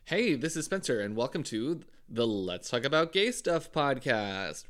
Hey, this is Spencer, and welcome to the Let's Talk About Gay Stuff podcast.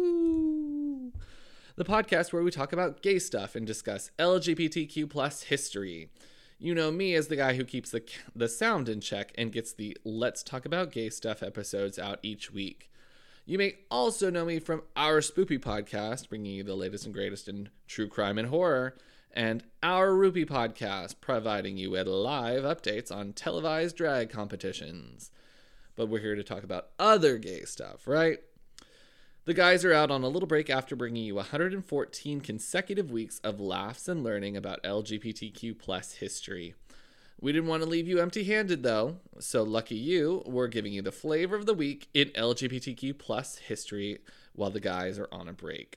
Woohoo! The podcast where we talk about gay stuff and discuss LGBTQ plus history. You know me as the guy who keeps the sound in check and gets the Let's Talk About Gay Stuff episodes out each week. You may also know me from our Spoopy podcast, bringing you the latest and greatest in true crime and horror, and our Rupee podcast, providing you with live updates on televised drag competitions. But we're here to talk about other gay stuff, right? The guys are out on a little break after bringing you 114 consecutive weeks of laughs and learning about LGBTQ plus history. We didn't want to leave you empty-handed, though, so lucky you, we're giving you the flavor of the week in LGBTQ plus history while the guys are on a break.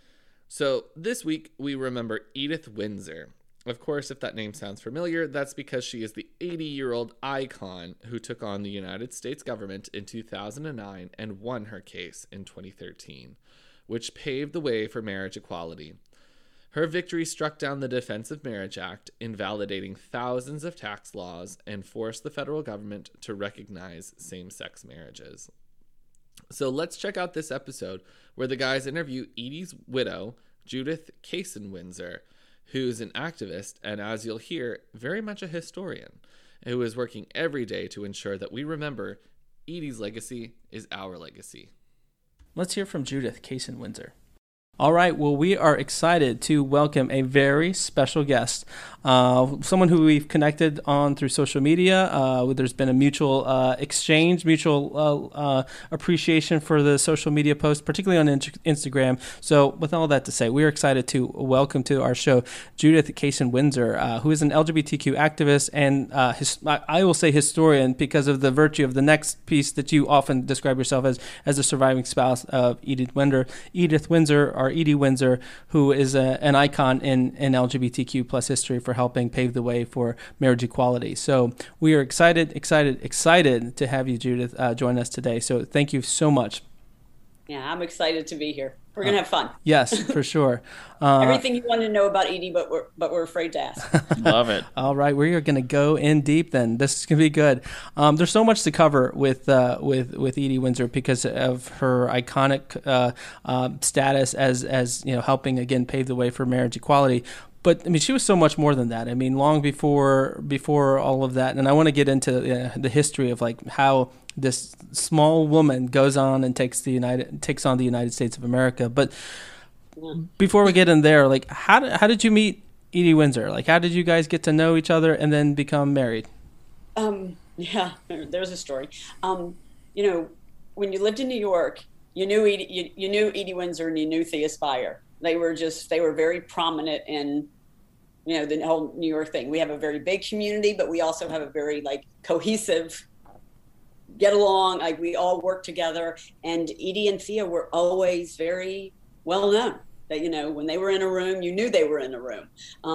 So this week, we remember Edith Windsor. Of course, if that name sounds familiar, that's because she is the 80-year-old icon who took on the United States government in 2009 and won her case in 2013, which paved the way for marriage equality. Her victory struck down the Defense of Marriage Act, invalidating thousands of tax laws, and forced the federal government to recognize same-sex marriages. So let's check out this episode where the guys interview Edie's widow, Judith Kaysen Windsor, who's an activist and, as you'll hear, very much a historian, who is working every day to ensure that we remember Edie's legacy is our legacy. Let's hear from Judith Kaysen Windsor. All right, well, we are excited to welcome a very special guest, someone who we've connected on through social media. There's been a mutual exchange, mutual appreciation for the social media post, particularly on Instagram. So with all that to say, we are excited to welcome to our show Judith Kaysen Windsor, who is an LGBTQ activist and I will say historian because of the virtue of the next piece that you often describe yourself as a surviving spouse of Edith Windsor. Edie Windsor, who is an icon in LGBTQ plus history for helping pave the way for marriage equality. So we are excited to have you, Judith, join us today. So thank you so much. Yeah, I'm excited to be here. We're going to have fun. Yes, for sure. Everything you want to know about Edie, but we're afraid to ask. Love it. All right, we are going to go in deep then. This is going to be good. There's so much to cover with Edie Windsor because of her iconic status as helping again pave the way for marriage equality. But I mean, she was so much more than that. I mean, long before all of that, and I want to get into the history of like how this small woman goes on and takes on the United States of America. But before we get in there, like how did you meet Edie Windsor? Like how did you guys get to know each other and then become married? Yeah, there's a story. When you lived in New York, you knew Edie Windsor and you knew Thea Spire. They were very prominent in, the whole New York thing. We have a very big community, but we also have a very cohesive, get along, we all work together. And Edie and Thea were always very well known. That, when they were in a room, you knew they were in a room.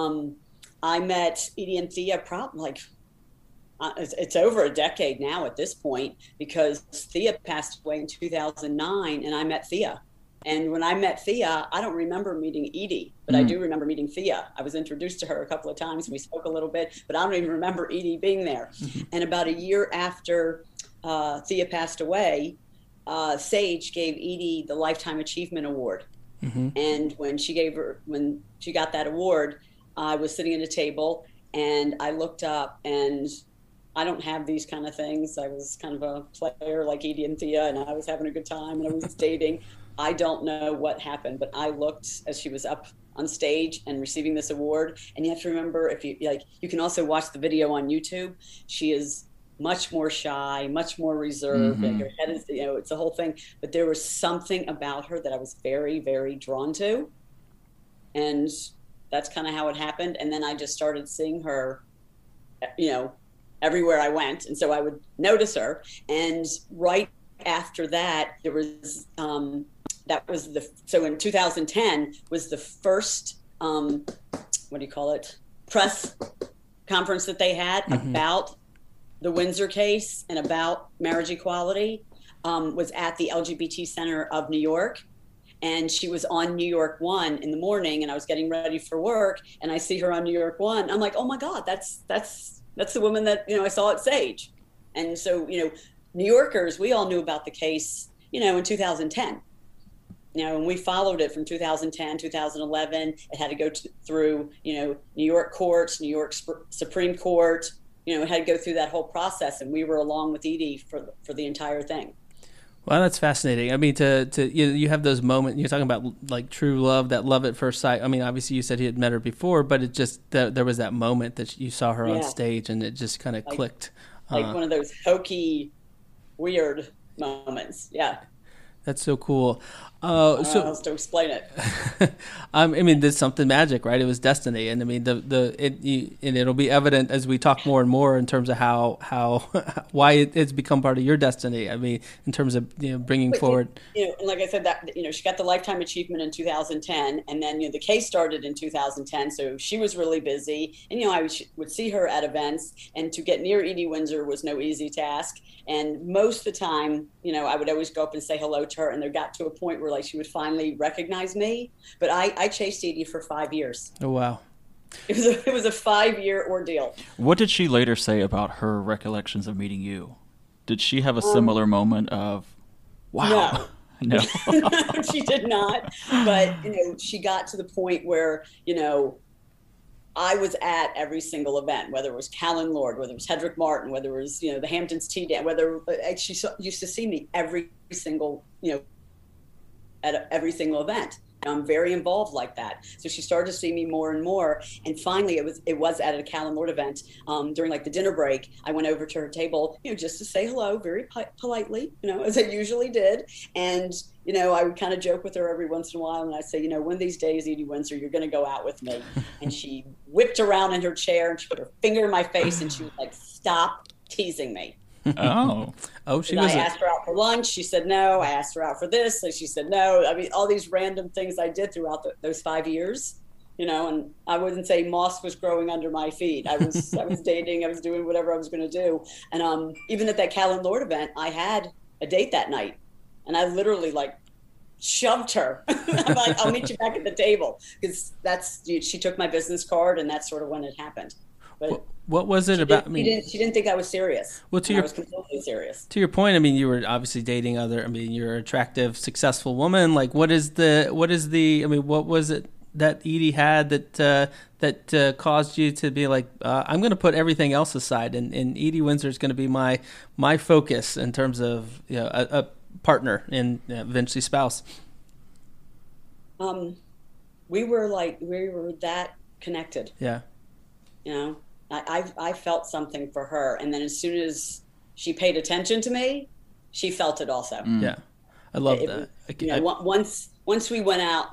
I met Edie and Thea probably it's over a decade now at this point, because Thea passed away in 2009 and I met Thea. And when I met Thea, I don't remember meeting Edie, but I do remember meeting Thea. I was introduced to her a couple of times. We spoke a little bit, but I don't even remember Edie being there. And about a year after Thea passed away, Sage gave Edie the Lifetime Achievement Award. And when she got that award, I was sitting at a table and I looked up, and I don't have these kind of things. I was kind of a player like Edie and Thea, and I was having a good time and I was dating. I don't know what happened, but I looked as she was up on stage and receiving this award. And you have to remember, if you you can also watch the video on YouTube. She is much more shy, much more reserved, and her head is, it's a whole thing. But there was something about her that I was very, very drawn to. And that's kind of how it happened. And then I just started seeing her, everywhere I went. And so I would notice her. And right after that, there was, so in 2010 was the first, press conference that they had about the Windsor case and about marriage equality, was at the LGBT Center of New York. And she was on New York One in the morning, and I was getting ready for work, and I see her on New York One. I'm like, oh my God, that's the woman that, I saw at Sage. And so, New Yorkers, we all knew about the case, in 2010. And we followed it from 2010, 2011. It had to go through, New York courts, New York Supreme Court. It had to go through that whole process, and we were along with Edie for the entire thing. Well, that's fascinating. I mean, you have those moments. You're talking about like true love, that love at first sight. I mean, obviously you said he had met her before, but it just there was that moment that you saw her on stage, and it just kind of clicked. Like one of those hokey, weird moments. Yeah. That's so cool. So else to explain it. I mean, there's something magic, right? It was destiny, and I mean, and it'll be evident as we talk more and more in terms of how why it's become part of your destiny. I mean, in terms of bringing forward. And like I said, that she got the Lifetime Achievement in 2010, and then the case started in 2010. So she was really busy, and I would see her at events, and to get near Edie Windsor was no easy task. And most of the time, I would always go up and say hello to her, and there got to a point where like she would finally recognize me. But I chased Edie for 5 years. Oh wow! It was a 5-year ordeal. What did she later say about her recollections of meeting you? Did she have a similar moment of, wow? No, no, she did not. But she got to the point where I was at every single event, whether it was Callan Lord, whether it was Hedrick Martin, whether it was, the Hamptons Tea Dance, whether she used to see me every single, at every single event. And I'm very involved like that. So she started to see me more and more. And finally, it was at a Callan Lord event during like the dinner break. I went over to her table, just to say hello, very politely, as I usually did. And I would kind of joke with her every once in a while, and I'd say, one of these days, Edie Windsor, you're going to go out with me. And she whipped around in her chair, and she put her finger in my face, and she was like, stop teasing me. She was. I asked her out for lunch. She said no. I asked her out for this, so she said no. I mean, all these random things I did throughout those 5 years. And I wouldn't say moss was growing under my feet. I was dating. I was doing whatever I was going to do. And even at that Callan Lord event, I had a date that night. And I literally like shoved her. I'm like, I'll meet you back at the table, because she took my business card, and that's sort of when it happened. But what was it about? She didn't think I was serious. Well, I was completely serious. To your point, I mean, you were obviously dating you're an attractive, successful woman. Like, what was it that Edie had that caused you to be like, I'm going to put everything else aside, and Edie Windsor is going to be my focus in terms of a partner and eventually spouse? We were that connected. Yeah. I felt something for her, and then as soon as she paid attention to me, she felt it also. Yeah, I love that. Once we went out,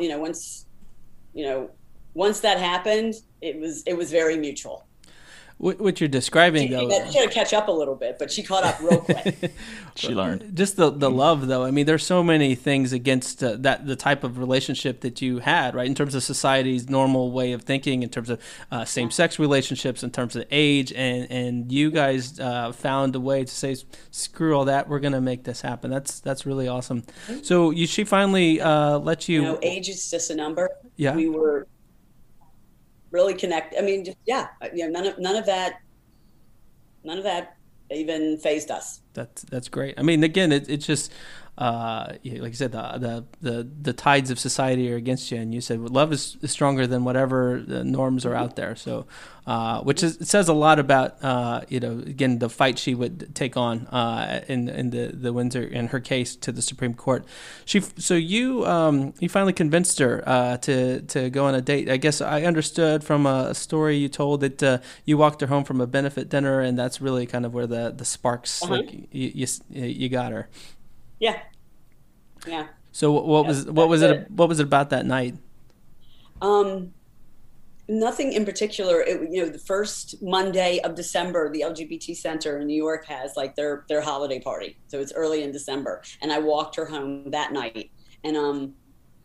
once that happened, it was very mutual. What you're describing, though, she had to catch up a little bit, but she caught up real quick. She learned. Just the love, though. I mean, there's so many things against the type of relationship that you had, right? In terms of society's normal way of thinking, in terms of same-sex relationships, in terms of age, and you guys found a way to say, screw all that, we're going to make this happen. That's really awesome. So she finally let you. Age is just a number. Yeah. We were really connect. I mean, none of that even fazed us. That's great. I mean, again, it's just like I said, the tides of society are against you, and you said love is stronger than whatever the norms are out there. So, it says a lot about again, the fight she would take on in the Windsor, in her case, to the Supreme Court. You finally convinced her to go on a date. I guess I understood from a story you told that you walked her home from a benefit dinner, and that's really kind of where the sparks like you got her. Yeah. Yeah. So what was it about that night? Nothing in particular. The first Monday of December, the LGBT Center in New York has like their holiday party. So it's early in December, and I walked her home that night, and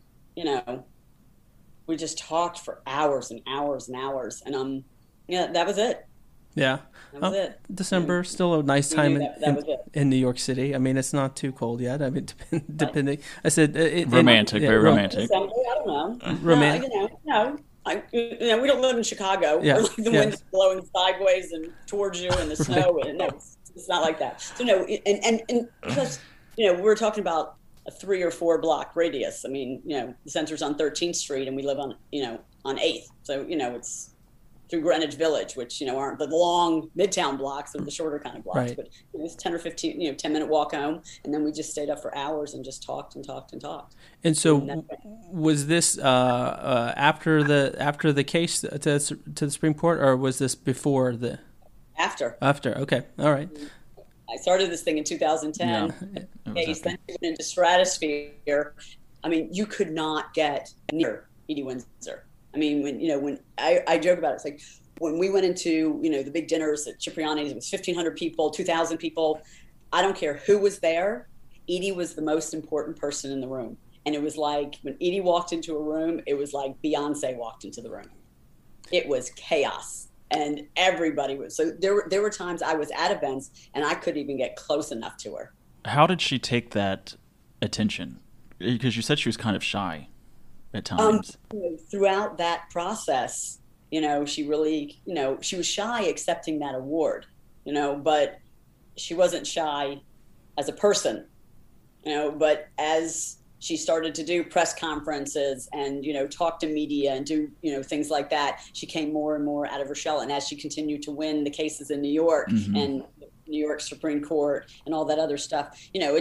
we just talked for hours and hours and hours, and that was it. Yeah. That was it. December, still a nice time in New York City. I mean, it's not too cold yet. I mean, depending. I said romantic, very romantic. December, I don't know. Romantic. We don't live in Chicago. Yeah. Where, like, the wind's blowing sideways and towards you, and the snow. And no, it's It's not like that. So no, and plus, we're talking about a 3 or 4 block radius. I mean, the center's on 13th Street and we live on 8th. So, it's through Greenwich Village, which, aren't the long Midtown blocks or the shorter kind of blocks, right. but it was 10 or 15, 10-minute walk home. And then we just stayed up for hours and just talked and talked and talked. And so was this after the case to the Supreme Court, or was this before the? After. Okay. All right. I started this thing in 2010. Case, then we went into stratosphere. I mean, you could not get near Edie Windsor. I mean, when I joke about it, it's like when we went into, the big dinners at Cipriani's, it was 1,500 people, 2,000 people. I don't care who was there. Edie was the most important person in the room. And it was like when Edie walked into a room, it was like Beyonce walked into the room. It was chaos. And everybody was. So there were times I was at events and I couldn't even get close enough to her. How did she take that attention? Because you said she was kind of shy at times. Throughout that process, she really, she was shy accepting that award, but she wasn't shy as a person, but as she started to do press conferences and, talk to media and do, things like that, she came more and more out of her shell. And as she continued to win the cases in New York and New York Supreme Court and all that other stuff,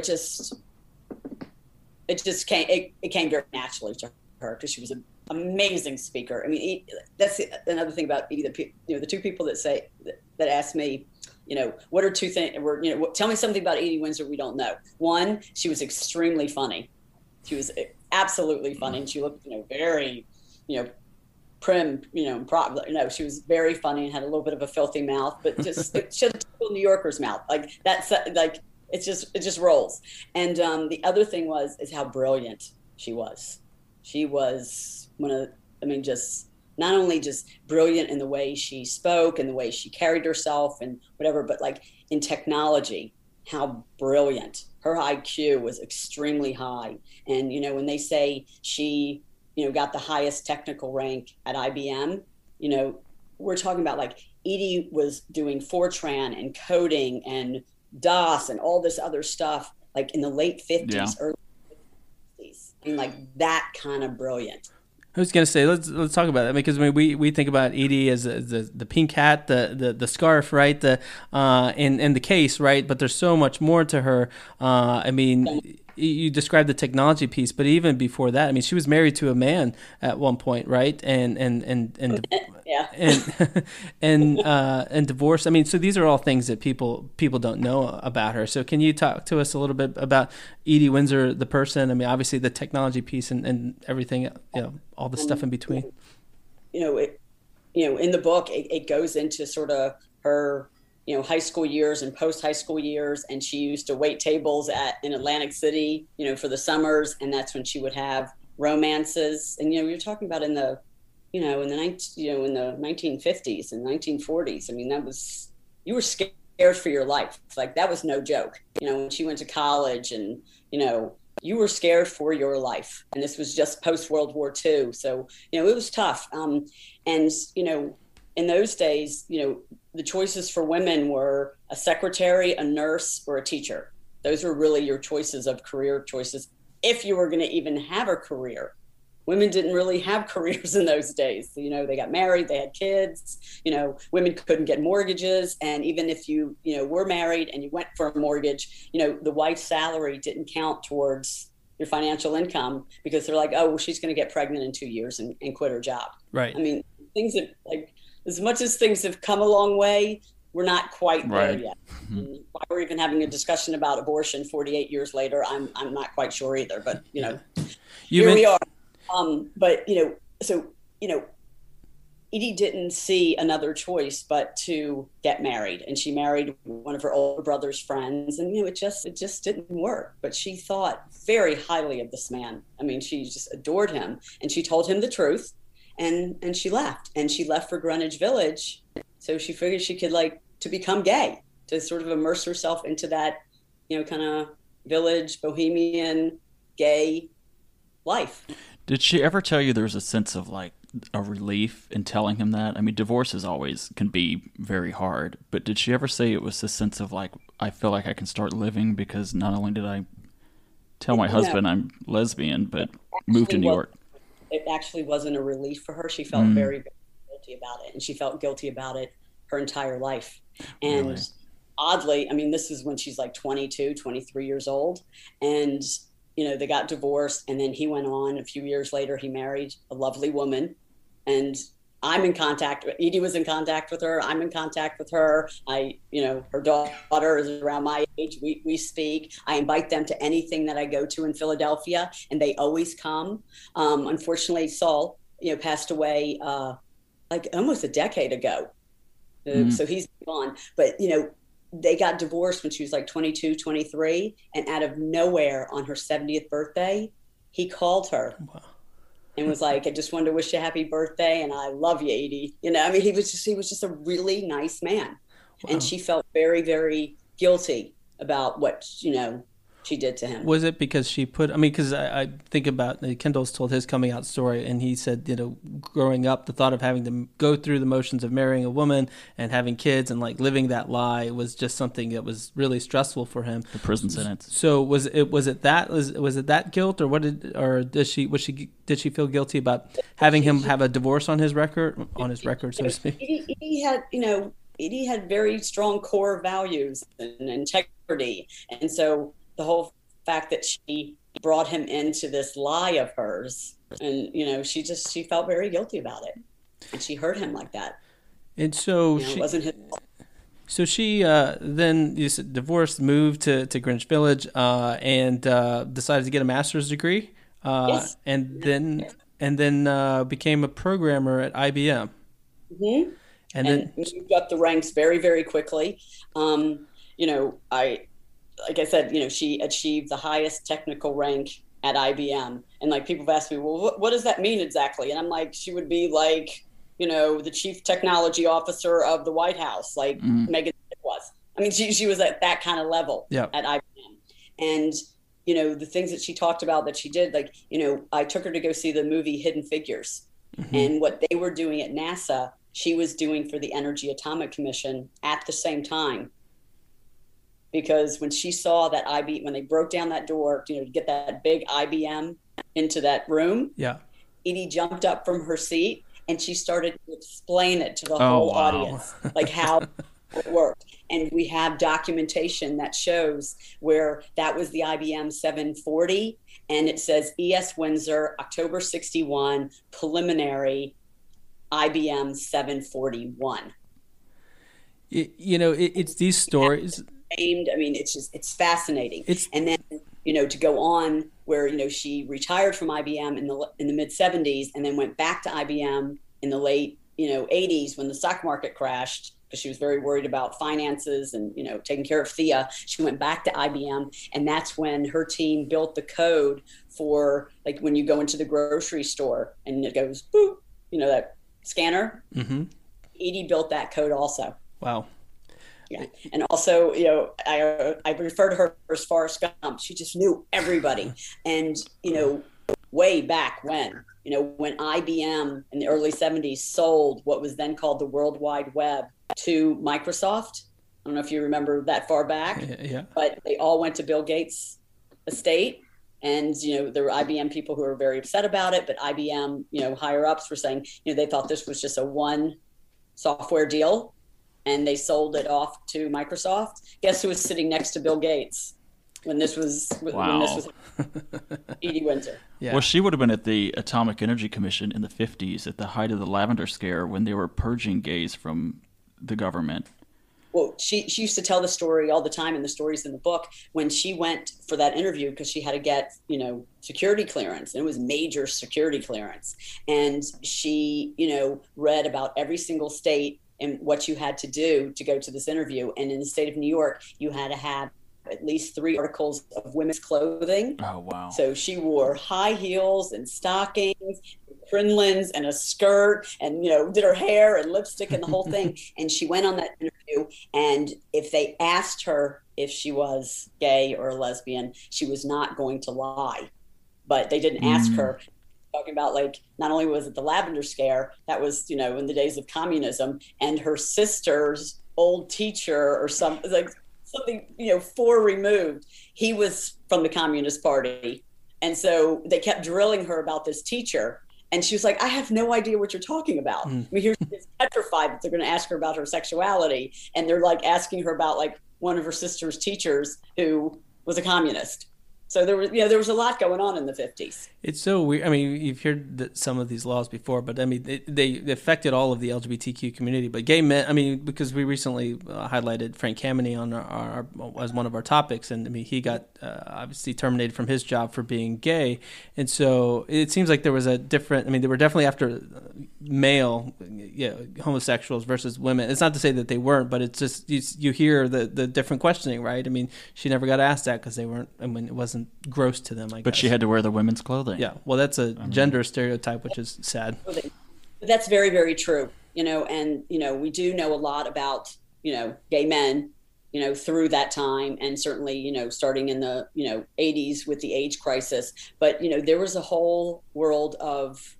it came very naturally to her because she was an amazing speaker. I mean, that's another thing about Edie. The two people that asked me, what are two things? Tell me something about Edie Windsor we don't know. One, she was extremely funny. She was absolutely funny, and she looked, very, prim, she was very funny and had a little bit of a filthy mouth, but just she had a typical New Yorker's mouth. Like that's like it just rolls. And the other thing is how brilliant she was. She was just not only just brilliant in the way she spoke and the way she carried herself and whatever, but like in technology, how brilliant. Her IQ was extremely high. And, when they say she, got the highest technical rank at IBM, we're talking about like Edie was doing Fortran and coding and DOS and all this other stuff, like in the late 50s, early 50s. I mean, like that kind of brilliant. I was gonna say let's talk about that because we think about Edie as the pink hat, the scarf, right? And the case, right? But there's so much more to her. I mean, you described the technology piece, but even before that, I mean, she was married to a man at one point, right? And yeah. and divorce. I mean, so these are all things that people don't know about her. So can you talk to us a little bit about Edie Windsor, the person? I mean, obviously the technology piece and everything, all the stuff in between. In the book, it goes into sort of her, high school years and post high school years. And she used to wait tables in Atlantic City, for the summers. And that's when she would have romances. And, you're talking about in the 1950s and 1940s. I mean, you were scared for your life. Like that was no joke. When she went to college and, you were scared for your life. And this was just post World War II. So, it was tough. And, in those days, the choices for women were a secretary, a nurse, or a teacher. Those were really your choices of career choices. If you were going to even have a career, women didn't really have careers in those days. They got married, they had kids, women couldn't get mortgages. And even if you were married and you went for a mortgage, the wife's salary didn't count towards your financial income because they're like, oh, well, she's going to get pregnant in 2 years and quit her job. Right. I mean, things that as much as things have come a long way, we're not quite there yet. Mm-hmm. Why we're even having a discussion about abortion 48 years later, I'm not quite sure either. But here we are. But Edie didn't see another choice but to get married, and she married one of her older brother's friends, and it just didn't work. But she thought very highly of this man. I mean, she just adored him, and she told him the truth. And she left for Greenwich Village. So she figured she could to become gay, to sort of immerse herself into that, kind of village, bohemian, gay life. Did she ever tell you there was a sense of a relief in telling him that? I mean, divorces always can be very hard, but did she ever say it was a sense of like, I feel like I can start living because not only did I tell my husband I'm lesbian, but moved to New York? It actually wasn't a relief for her. She felt very, very guilty about it, and she felt guilty about it her entire life. And Really? oddly, I mean, this is when she's like 22, 23 years old, and they got divorced, and then he went on. A few years later, he married a lovely woman, and I'm in contact. Edie was in contact with her. I'm in contact with her. Her daughter is around my age. We speak. I invite them to anything that I go to in Philadelphia, and they always come. Unfortunately, Saul, passed away like almost a decade ago. So he's gone. But, they got divorced when she was like 22, 23. And out of nowhere on her 70th birthday, he called her. Wow. And was like, I just wanted to wish you a happy birthday, and I love you, Edie. I mean, he was just a really nice man. Wow. And she felt very, very guilty about what, she did to him. Was it because she put, because I think about, Kendall's told his coming out story, and he said, growing up, the thought of having to go through the motions of marrying a woman and having kids and like living that lie was just something that was really stressful for him. The prison sentence. So was it that guilt, or did she feel guilty about having him have a divorce on his record, so to speak? Edie had very strong core values and integrity, and so the whole fact that she brought him into this lie of hers, and she felt very guilty about it, and she hurt him like that. And so it wasn't his fault. So she then divorced, moved to Greenwich Village, and decided to get a master's degree, yes. and then became a programmer at IBM. Mm-hmm. And then moved up the ranks very, very quickly. Like I said, she achieved the highest technical rank at IBM. And like people have asked me, well, what does that mean exactly? And I'm like, she would be like, the chief technology officer of the White House, like Megan was. I mean, she was at that kind of level at IBM. And, the things that she talked about that she did, like, I took her to go see the movie Hidden Figures. Mm-hmm. And what they were doing at NASA, she was doing for the Energy Atomic Commission at the same time. Because when she saw that when they broke down that door, to get that big IBM into that room, Edie jumped up from her seat and she started to explain it to the whole audience, like how it worked. And we have documentation that shows where that was the IBM 740, and it says ES Windsor, October 61, preliminary IBM 741. It's these stories. It's fascinating. And then, to go on where, she retired from IBM in the mid 70s and then went back to IBM in the late, 80s when the stock market crashed, because she was very worried about finances and, taking care of Thea. She went back to IBM, and that's when her team built the code for, like, when you go into the grocery store and it goes, boop, that scanner. Mm-hmm. Edie built that code also. Wow. Yeah. And also, I refer to her as Forrest Gump. She just knew everybody. And, way back when IBM in the early 70s sold what was then called the World Wide Web to Microsoft. I don't know if you remember that far back, but they all went to Bill Gates' estate. And, there were IBM people who were very upset about it, but IBM, higher ups were saying, they thought this was just a one software deal. And they sold it off to Microsoft. Guess who was sitting next to Bill Gates when this was Edie Windsor. Yeah. Well, she would have been at the Atomic Energy Commission in the 50s at the height of the Lavender Scare when they were purging gays from the government. Well, she used to tell the story all the time, and the stories in the book, when she went for that interview because she had to get, security clearance, and it was major security clearance. And she, read about every single state and what you had to do to go to this interview. And in the state of New York, you had to have at least 3 articles of women's clothing. Oh, wow. So she wore high heels and stockings, crinolines and a skirt, and, did her hair and lipstick and the whole thing. And she went on that interview, and if they asked her if she was gay or a lesbian, she was not going to lie. But they didn't ask her. talking about, like, not only was it the lavender scare, that was, in the days of communism, and her sister's old teacher or something, four removed, he was from the Communist Party. And so they kept drilling her about this teacher. And she was like, I have no idea what you're talking about. I mean, here's this petrified that they're going to ask her about her sexuality. And they're like asking her about like one of her sister's teachers who was a communist. So there was a lot going on in the 50s. It's so weird. I mean, you've heard some of these laws before, but I mean, they affected all of the LGBTQ community. But gay men, I mean, because we recently highlighted Frank Kameny on our as one of our topics, and I mean, he got obviously terminated from his job for being gay, and so it seems like there was a different. I mean, they were definitely after male, homosexuals versus women. It's not to say that they weren't, but it's just you hear the different questioning, right? I mean, she never got asked that because they weren't. I mean, it wasn't gross to them, I guess. But she had to wear the women's clothing. Yeah, well, that's a gender stereotype, which is sad. That's very, very true. And we do know a lot about gay men, through that time, and certainly starting in the 80s with the AIDS crisis. But there was a whole world of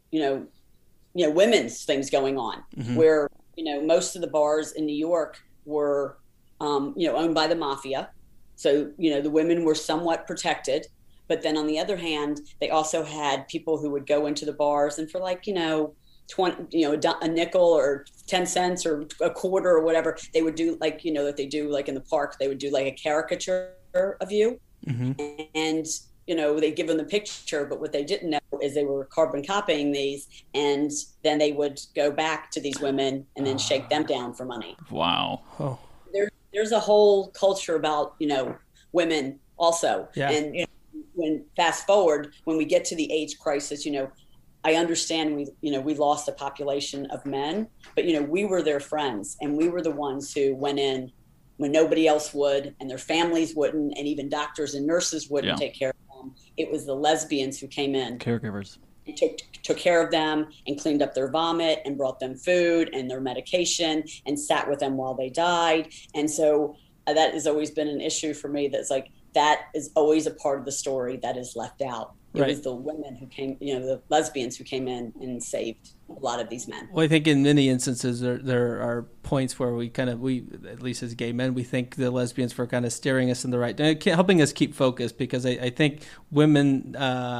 women's things going on, where most of the bars in New York were owned by the mafia. So, the women were somewhat protected. But then on the other hand, they also had people who would go into the bars and for like, 20, a nickel or 10 cents or a quarter or whatever, they would do like, that they do like in the park, they would do like a caricature of you. And, they give them the picture, but what they didn't know is they were carbon copying these, and then they would go back to these women and then shake them down for money. Wow. Oh. There's a whole culture about, women also. Yeah. And when fast forward, when we get to the AIDS crisis, I understand we lost a population of men, but, we were their friends, and we were the ones who went in when nobody else would, and their families wouldn't, and even doctors and nurses wouldn't take care of them. It was the lesbians who came in. Caregivers. And took care of them and cleaned up their vomit and brought them food and their medication and sat with them while they died. And so that has always been an issue for me. That's like, that is always a part of the story that is left out. It was the women who came, the lesbians who came in and saved a lot of these men. Well, I think in many instances there are points where we at least as gay men, we think the lesbians were kind of steering us in the right, helping us keep focused, because I think women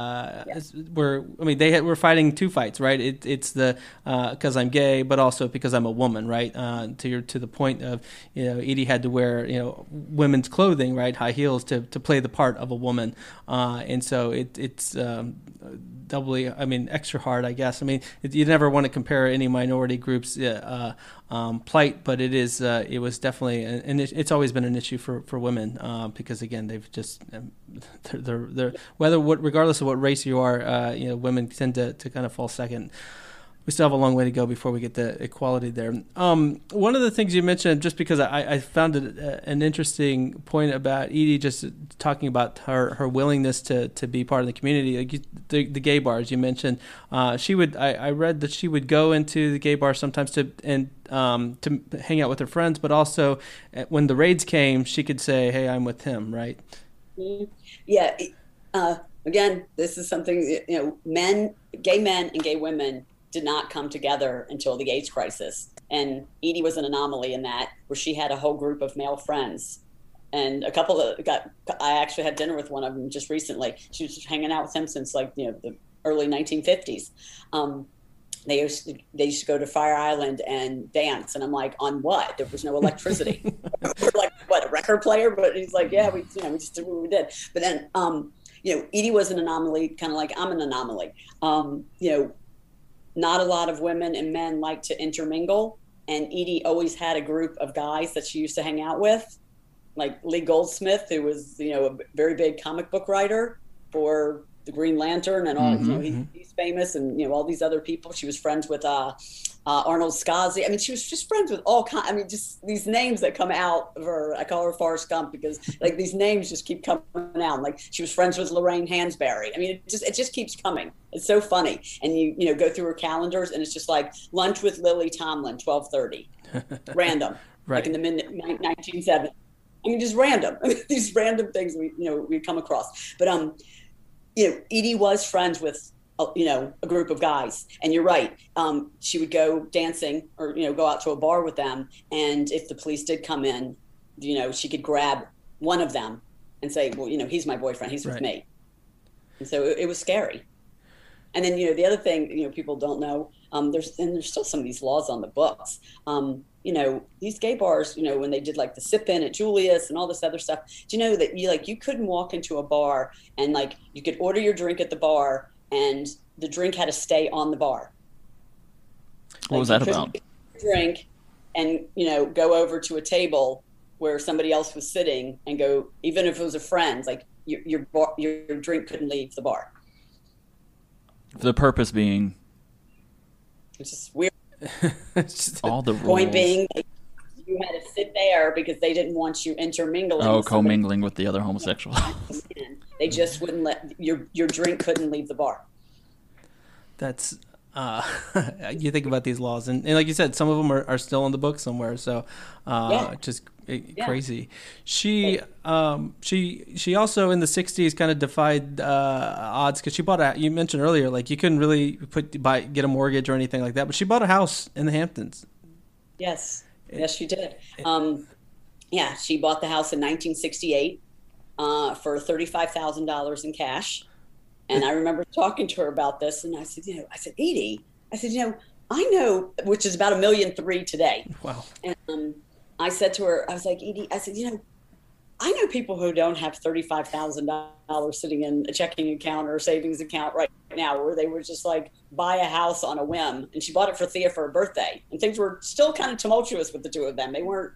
were fighting two fights, right? It's the because I'm gay, but also because I'm a woman, right? To the point of Edie had to wear women's clothing, right, high heels to play the part of a woman, and so it's doubly, extra hard, I guess. You never want to compare any minority groups' plight, but it was definitely, and it's always been an issue for women, because again, they've just, they're regardless of what race you are, women tend to kind of fall second. We still have a long way to go before we get the equality there. One of the things you mentioned, just because I found it an interesting point about Edie, just talking about her willingness to be part of the community, like the gay bars you mentioned. I read that she would go into the gay bar sometimes to hang out with her friends, but also when the raids came, she could say, "Hey, I'm with him," right? Yeah. Again, this is something, gay men and gay women did not come together until the AIDS crisis. And Edie was an anomaly in that, where she had a whole group of male friends. And I actually had dinner with one of them just recently. She was hanging out with him since the early 1950s. They used to go to Fire Island and dance. And I'm like, on what? There was no electricity. We're like, what, a record player? But he's like, yeah, we just did what we did. But then, Edie was an anomaly, kind of like I'm an anomaly. Not a lot of women and men like to intermingle. And Edie always had a group of guys that she used to hang out with, like Lee Goldsmith, who was, a very big comic book writer for the Green Lantern and all, he's famous, and, all these other people. She was friends with Arnold Scazzi. She was just friends with all kinds. Just these names that come out of her. I call her Forrest Gump because these names just keep coming out. Like she was friends with Lorraine Hansberry. It just keeps coming. It's so funny. And you go through her calendars, and it's just like lunch with Lily Tomlin, 12:30, random, right, like in the mid 1970s. Just random. These random things we come across. But Edie was friends with a group of guys. And you're right. She would go dancing or, go out to a bar with them. And if the police did come in, she could grab one of them and say, well, he's my boyfriend. He's with me. And so it was scary. And then, the other thing, people don't know, there's still some of these laws on the books. These gay bars, when they did like the sip in at Julius and all this other stuff, do you know that you couldn't walk into a bar and like you could order your drink at the bar and the drink had to stay on the bar. What was that about? Drink and, go over to a table where somebody else was sitting and go, even if it was a friend, like your drink couldn't leave the bar. The purpose being? It's just weird. All the rules. Point being, you had to sit there because they didn't want you intermingling. Oh, commingling with the other homosexuals. They just wouldn't let your drink couldn't leave the bar. That's you think about these laws, and like you said, some of them are still in the book somewhere. So, just crazy. She also in the '60s kind of defied odds because she bought you mentioned earlier, like you couldn't really get a mortgage or anything like that, but she bought a house in the Hamptons. Yes, she did. She bought the house in 1968 for $35,000 in cash. And I remember talking to her about this, and I said, Edie, I know, which is about $1.3 million today. Wow. And I said to her, I was like, Edie, I said, I know people who don't have $35,000 sitting in a checking account or a savings account right now, where they were just like buy a house on a whim. And she bought it for Thea for her birthday, and things were still kind of tumultuous with the two of them. They were,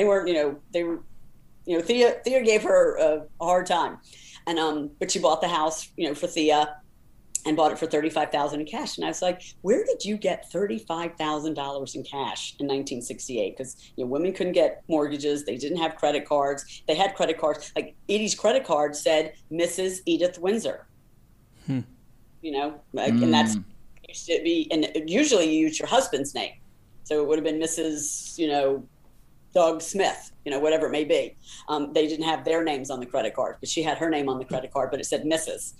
Thea gave her a hard time. And but she bought the house, for Thea, and bought it for $35,000 in cash. And I was like, where did you get $35,000 in cash in 1968? Because women couldn't get mortgages, they didn't have credit cards. They had credit cards. Like Edie's credit card said Mrs. Edith Windsor. And that's used to be, and usually you use your husband's name, so it would have been Mrs. Doug Smith, whatever it may be. They didn't have their names on the credit card, but she had her name on the credit card, but it said Mrs.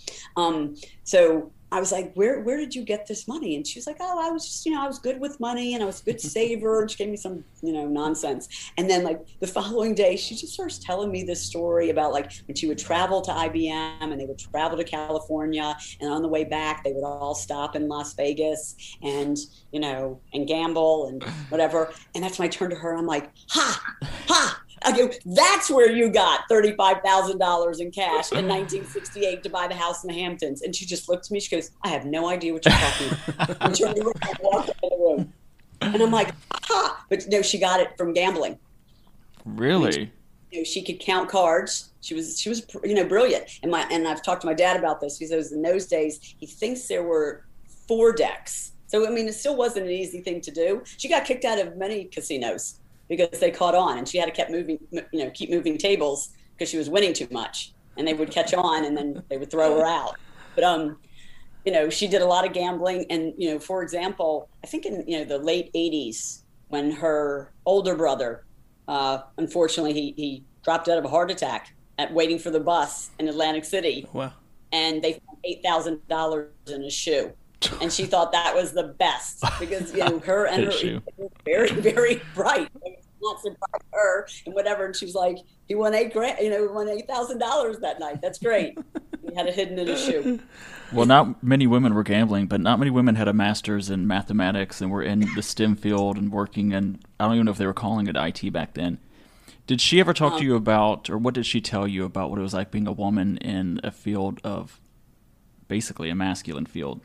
So I was like, where did you get this money? And she was like, oh, I was just, I was good with money and I was a good saver. And she gave me some, nonsense. And then like the following day, she just starts telling me this story about like when she would travel to IBM and they would travel to California, and on the way back, they would all stop in Las Vegas and, and gamble and whatever. And that's when I turned to her and I'm like, ha. I go, that's where you got $35,000 in cash in 1968 to buy the house in the Hamptons. And she just looked at me. She goes, I have no idea what you're talking about. And turned around and walked out of the room. And I'm like, ha! But no, she got it from gambling. Really? She could count cards. She was brilliant. And I've talked to my dad about this. He says in those days he thinks there were 4 decks. So it still wasn't an easy thing to do. She got kicked out of many casinos because they caught on, and she had to keep moving tables because she was winning too much, and they would catch on and then they would throw her out. But she did a lot of gambling, and for example, I think in the late 80s when her older brother, unfortunately he dropped out of a heart attack at waiting for the bus in Atlantic City. Wow. And they found $8,000 in his shoe. And she thought that was the best because her and her were very, very bright. Not surprised her and whatever. And she was like, "He won won $8,000 that night. That's great." He had it hidden in his shoe. Well, not many women were gambling, but not many women had a master's in mathematics and were in the STEM field and working. And I don't even know if they were calling it IT back then. Did she ever talk to you about, or what did she tell you about what it was like being a woman in a field of basically a masculine field?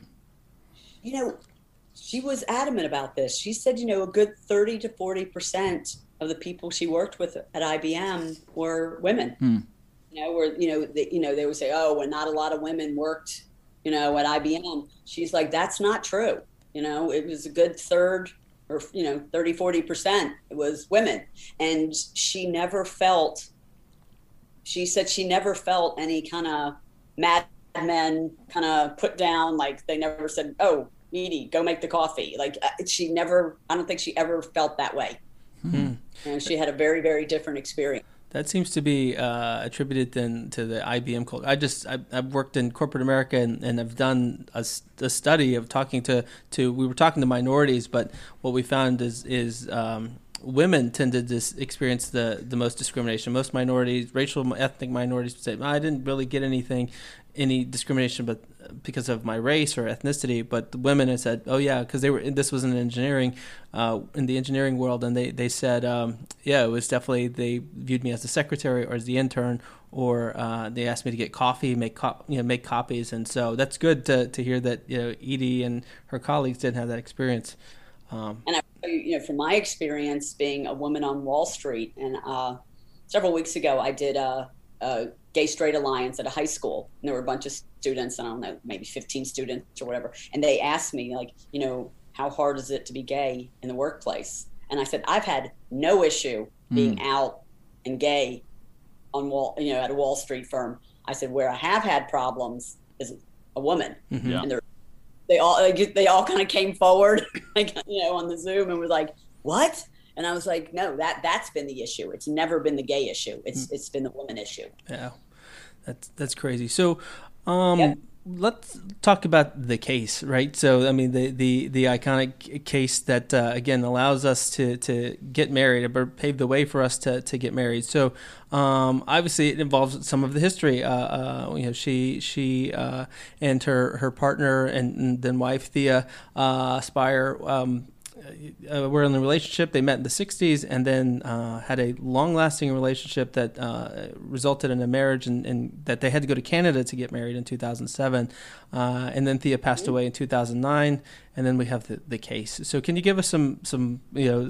She was adamant about this. She said, a good 30 to 40% of the people she worked with at IBM were women. They would say, oh, well, not a lot of women worked, at IBM. She's like, that's not true. It was a good third or, 30, 40%. It was women. And she said she never felt any kind of mad men kind of put down. Like they never said, oh, Edie, go make the coffee. Like I don't think she ever felt that way. She had a very, very different experience. That seems to be attributed then to the IBM culture. I've worked in corporate America and I've done a study of talking to we were talking to minorities, but what we found is women tend to experience the most discrimination. Most minorities, racial, ethnic minorities, would say, I didn't really get any discrimination, but because of my race or ethnicity. But the women had said, oh yeah, because this was in the engineering world, and they said, yeah, it was definitely, they viewed me as the secretary or as the intern, or they asked me to get coffee, make copies, and so that's good to hear that Edie and her colleagues didn't have that experience. And I, from my experience being a woman on Wall Street, and several weeks ago I did a Gay Straight Alliance at a high school, and there were a bunch of students, I don't know, maybe 15 students or whatever, and they asked me, like, how hard is it to be gay in the workplace? And I said, I've had no issue being out and gay on at a Wall Street firm. I said, where I have had problems is a woman. Mm-hmm. And they all kind of came forward, on the Zoom, and was like, what? And I was like, no, that's been the issue. It's never been the gay issue. It's been the woman issue. Yeah, that's crazy. So, let's talk about the case, right? So, I mean, the iconic case that again allows us to get married, or pave the way for us to get married. So, obviously, it involves some of the history. She and her partner and then wife Thea Spire. Were in a relationship. They met in the 60s and then had a long-lasting relationship that resulted in a marriage, and that they had to go to Canada to get married in 2007. And then Thea passed away in 2009, and then we have the case. So can you give us some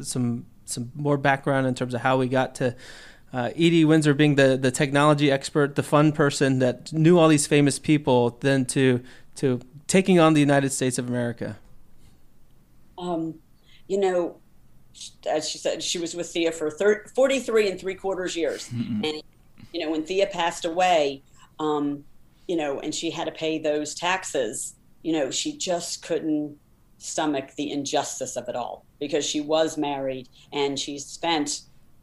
more background in terms of how we got to Edie Windsor being the technology expert, the fun person that knew all these famous people, then to taking on the United States of America? As she said, she was with Thea for 43 3/4 years. Mm-hmm. And, when Thea passed away, and she had to pay those taxes, she just couldn't stomach the injustice of it all, because she was married and she spent,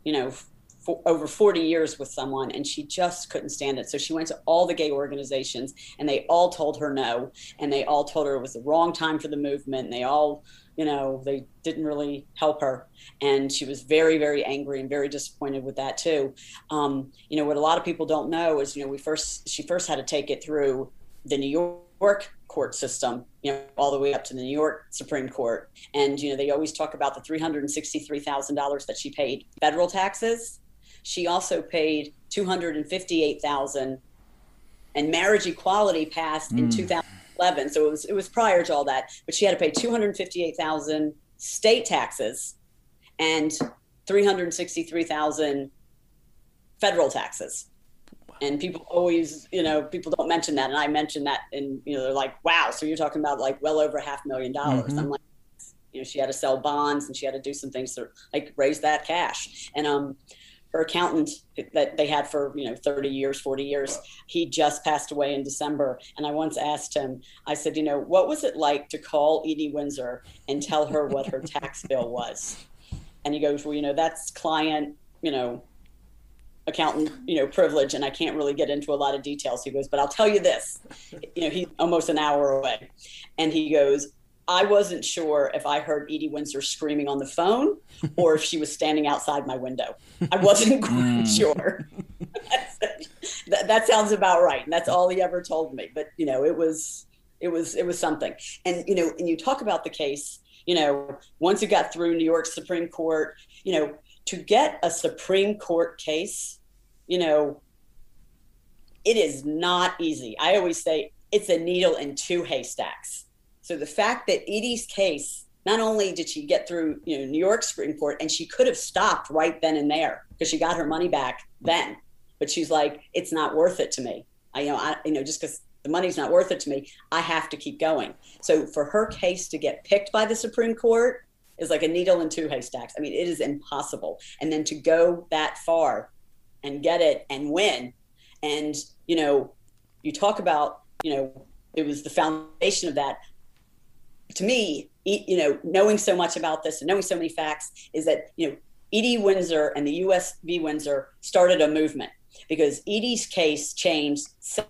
over 40 years with someone, and she just couldn't stand it. So she went to all the gay organizations, and they all told her no, and they all told her it was the wrong time for the movement, and they all, they didn't really help her. And she was very, very angry and very disappointed with that too. What a lot of people don't know is, she first had to take it through the New York court system, all the way up to the New York Supreme Court. And, they always talk about the $363,000 that she paid federal taxes. She also paid $258,000, and marriage equality passed in 2011. So it was prior to all that, but she had to pay $258,000 state taxes and $363,000 federal taxes. And people always, people don't mention that, and I mentioned that, and they're like, "Wow, so you're talking about like well over $500,000." Mm-hmm. I'm like, she had to sell bonds, and she had to do some things to like raise that cash. And her accountant that they had for 30 years, 40 years, he just passed away in December. And I once asked him, I said, what was it like to call Edie Windsor and tell her what her tax bill was? And he goes, well, that's client, accountant, privilege, and I can't really get into a lot of details. He goes, but I'll tell you this, he's almost an hour away. And he goes, I wasn't sure if I heard Edie Windsor screaming on the phone or if she was standing outside my window. I wasn't quite sure. That sounds about right. And that's all he ever told me. But, it was something. And, and you talk about the case, once it got through New York Supreme Court, to get a Supreme Court case, it is not easy. I always say it's a needle in two haystacks. So the fact that Edie's case, not only did she get through, New York Supreme Court, and she could have stopped right then and there because she got her money back then, but she's like, it's not worth it to me. Just because the money's not worth it to me, I have to keep going. So for her case to get picked by the Supreme Court is like a needle in two haystacks. I mean, it is impossible. And then to go that far and get it and win. And, you talk about, it was the foundation of that. To me, knowing so much about this and knowing so many facts is that, Edie Windsor and the U.S. v. Windsor started a movement because Edie's case changed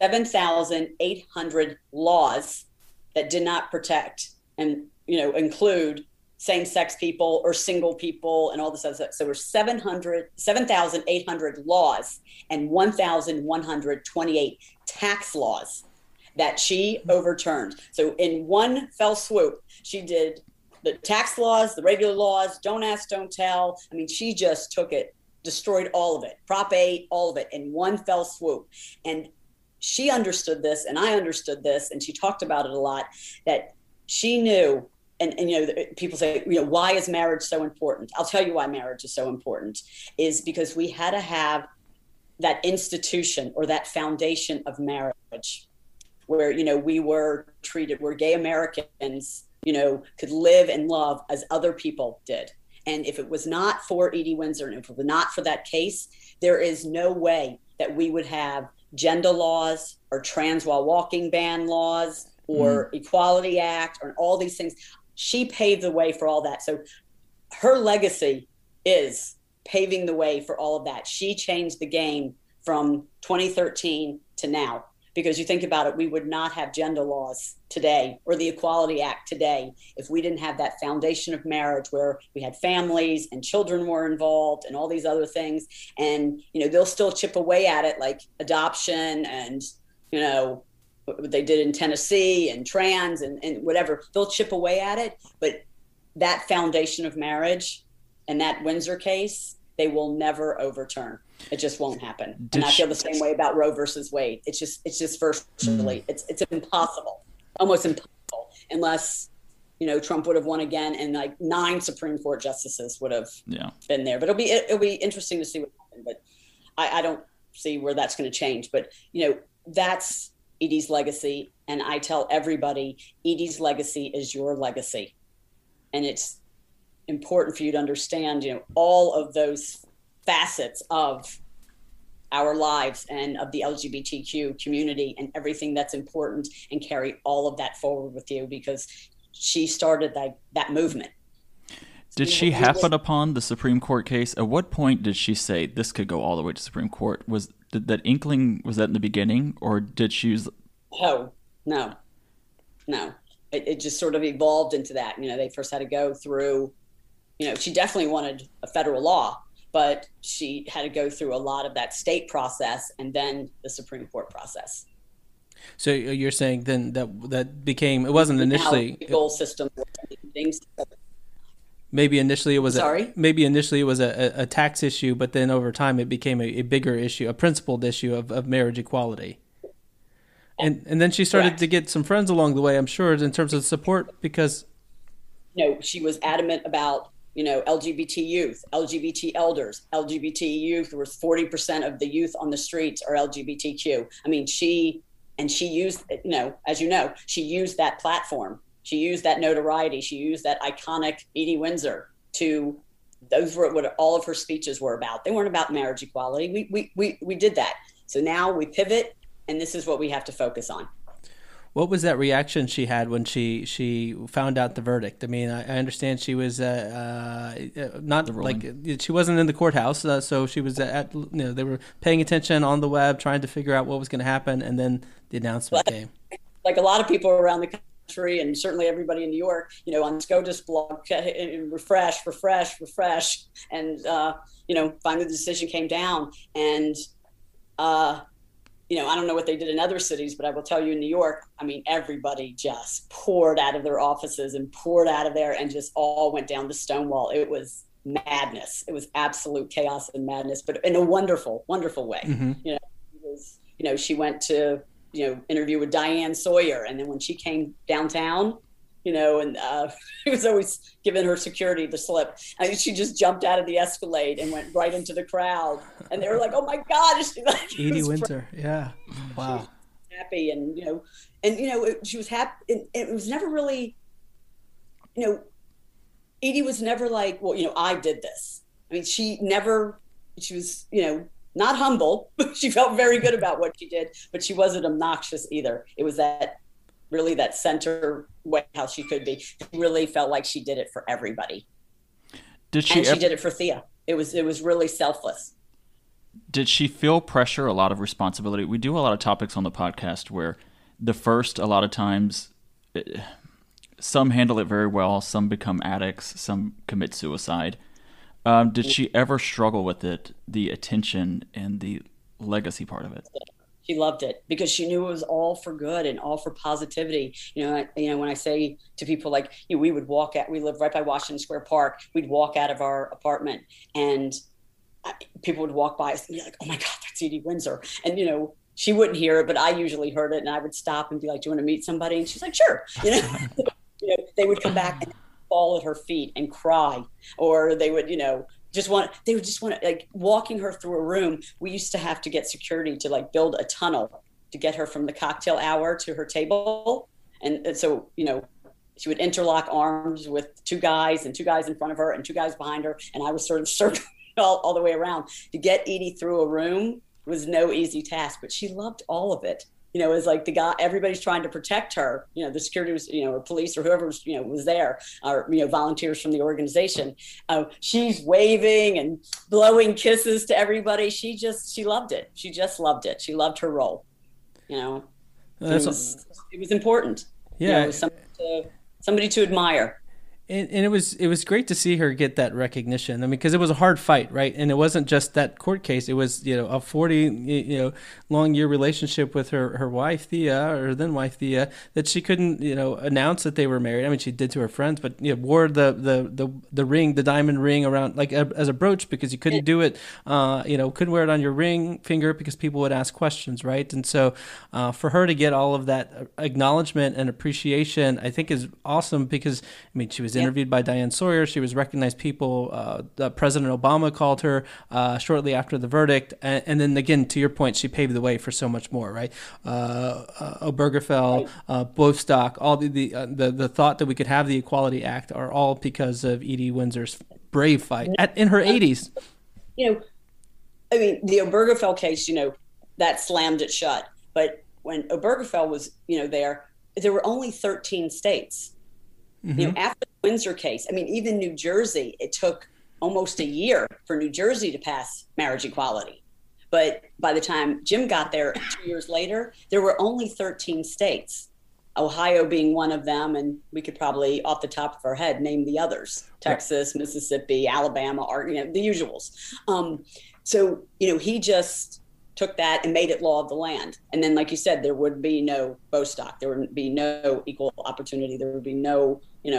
7,800 laws that did not protect and, include same-sex people or single people and all this other stuff. So there were 7,800 laws and 1,128 tax laws that she overturned. So in one fell swoop, she did the tax laws, the regular laws, don't ask, don't tell. I mean, she just took it, destroyed all of it, Prop 8, all of it in one fell swoop. And she understood this, and I understood this, and she talked about it a lot, that she knew, and people say, why is marriage so important? I'll tell you why marriage is so important, is because we had to have that institution or that foundation of marriage where, we were treated, where gay Americans, could live and love as other people did. And if it was not for Edie Windsor, and if it was not for that case, there is no way that we would have gender laws or trans while walking ban laws or Equality Act or all these things. She paved the way for all that. So her legacy is paving the way for all of that. She changed the game from 2013 to now. Because you think about it, we would not have gender laws today or the Equality Act today if we didn't have that foundation of marriage where we had families and children were involved and all these other things. And, they'll still chip away at it, like adoption and, what they did in Tennessee and trans and whatever. They'll chip away at it. But that foundation of marriage and that Windsor case, they will never overturn. It just won't happen. And I feel the same way about Roe versus Wade. It's just virtually, it's impossible, almost impossible, unless, Trump would have won again and like 9 Supreme Court justices would have been there. But it'll be interesting to see what happens. But I don't see where that's going to change. But, that's Edie's legacy. And I tell everybody, Edie's legacy is your legacy. And it's important for you to understand, all of those facets of our lives and of the LGBTQ community and everything that's important, and carry all of that forward with you because she started that movement. Did she happen upon the Supreme Court case? At what point did she say this could go all the way to Supreme Court? Did that inkling, was that in the beginning, or did she use... Oh, no. It just sort of evolved into that. They first had to go through, she definitely wanted a federal law, but she had to go through a lot of that state process and then the Supreme Court process. So you're saying then that became, it wasn't initially... The goal system things. Maybe initially it was a a tax issue, but then over time it became a bigger issue, a principled issue of marriage equality. And then she started to get some friends along the way, I'm sure, in terms of support, because... she was adamant about, LGBT youth, LGBT elders, LGBT youth. There was 40% of the youth on the streets are LGBTQ. I mean, she used, she used that platform. She used that notoriety. She used that iconic Edie Windsor those were what all of her speeches were about. They weren't about marriage equality. We did that. So now we pivot, and this is what we have to focus on. What was that reaction she had when she found out the verdict? I mean, I understand she was not like she wasn't in the courthouse, so she was they were paying attention on the web, trying to figure out what was going to happen, and then the announcement came. Like a lot of people around the country, and certainly everybody in New York, on SCOTUS blog, refresh, and finally the decision came down, and I don't know what they did in other cities, but I will tell you in New York, I mean, everybody just poured out of their offices and poured out of there and just all went down to Stonewall. It was madness. It was absolute chaos and madness, but in a wonderful, wonderful way. Mm-hmm. She went to, interview with Diane Sawyer. And then when she came downtown, and he was always giving her security the slip. I mean, she just jumped out of the Escalade and went right into the crowd. And they were like, "Oh my God!" Edie Windsor, yeah, wow, she was happy, and she was happy. And it was never really, Edie was never like, "Well, I did this." I mean, she was, not humble. She felt very good about what she did, but she wasn't obnoxious either. It was that center way how she could be. She really felt like she did it for everybody. She did it for Thea. it was really selfless. Did she feel pressure, a lot of responsibility? We do a lot of topics on the podcast where a lot of times, some handle it very well, some become addicts, some commit suicide. Did she ever struggle with it, the attention and the legacy part of it? She loved it because she knew it was all for good and all for positivity. When I say to people like, we would walk out, we lived right by Washington Square Park. We'd walk out of our apartment and people would walk by us and be like, oh my God, that's Edie Windsor. And, she wouldn't hear it, but I usually heard it. And I would stop and be like, do you want to meet somebody? And she's like, sure. They would come back and fall at her feet and cry, or they would, just want like walking her through a room. We used to have to get security to like build a tunnel to get her from the cocktail hour to her table. And so, she would interlock arms with two guys in front of her and two guys behind her. And I was sort of circling all the way around. To get Edie through a room was no easy task, but she loved all of it. It was like the guy, everybody's trying to protect her. The security was, or police or whoever was, was there, or, volunteers from the organization. She's waving and blowing kisses to everybody. She loved it. She just loved it. She loved her role. It was important. Yeah. It was somebody to admire. And it was great to see her get that recognition. I mean, because it was a hard fight, right? And it wasn't just that court case. It was, a 40 long year relationship with her wife Thea, or then wife Thea, that she couldn't announce that they were married. I mean, she did to her friends, but wore the ring, the diamond ring around like as a brooch, because you couldn't do it. Couldn't wear it on your ring finger because people would ask questions, right? And so for her to get all of that acknowledgement and appreciation, I think is awesome, because she was interviewed by Diane Sawyer. She was recognized people. President Obama called her shortly after the verdict. And then again, to your point, she paved the way for so much more, right? Obergefell, Bostock, all the thought that we could have the Equality Act are all because of Edie Windsor's brave fight in her 80s. The Obergefell case, that slammed it shut. But when Obergefell was, there were only 13 states. Mm-hmm. After the Windsor case, even New Jersey, it took almost a year for New Jersey to pass marriage equality. But by the time Jim got there 2 years later, there were only 13 states, Ohio being one of them. And we could probably, off the top of our head, name the others: Texas, Mississippi, Alabama, the usuals. So, he just took that and made it law of the land. And then, like you said, there would be no Bostock. There would be no equal opportunity. There would be no,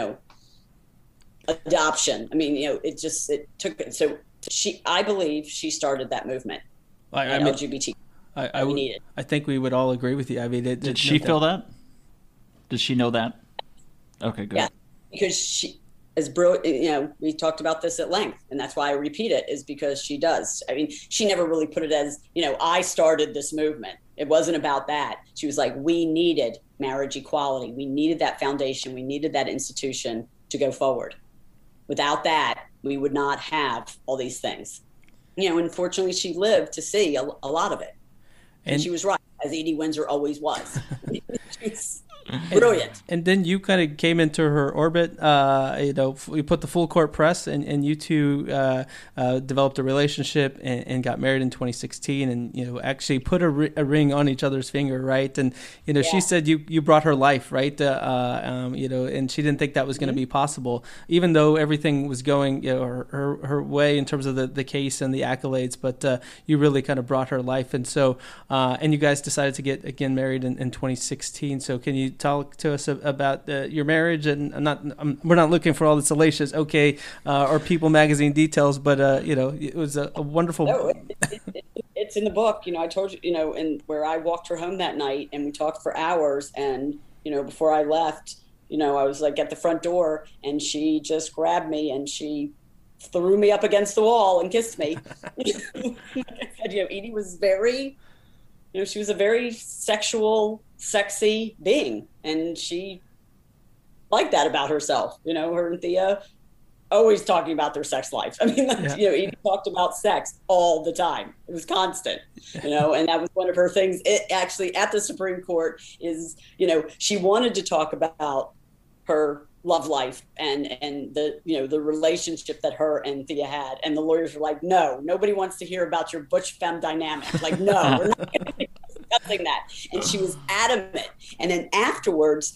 adoption. It took it. So I believe she started that movement. LGBT. I think we would all agree with you. Did she feel that? Did she know that? Okay, good. Yeah, because she is brilliant. We talked about this at length, and that's why I repeat it, is because she does. She never really put it as, I started this movement. It wasn't about that. She was like, we needed marriage equality. We needed that foundation. We needed that institution to go forward. Without that, we would not have all these things. Unfortunately, she lived to see a lot of it. And she was right, as Edie Windsor always was. She's brilliant. And then you kind of came into her orbit. We put the full court press, and you two developed a relationship and got married in 2016, and actually put a ring on each other's finger, right? And she said you brought her life, right? And she didn't think that was going to be possible, even though everything was going her way in terms of the case and the accolades. But you really kind of brought her life, and so and you guys decided to get again married in 2016. So can you talk to us about your marriage? And we're not looking for all the salacious or People magazine details, but it was a wonderful. No, it's in the book. I told you, and where I walked her home that night, and we talked for hours. And before I left, I was like at the front door, and she just grabbed me and she threw me up against the wall and kissed me. Edie was very, she was a very sexual, sexy being, and she liked that about herself. Her and Thea always talking about their sex life. Edie talked about sex all the time. It was constant, and that was one of her things. It actually at the Supreme Court is, she wanted to talk about her love life and the, you know, the relationship that her and Thea had. And the lawyers were like, no, nobody wants to hear about your butch femme dynamic. Like, no, we're not going to be discussing that. And she was adamant. And then afterwards,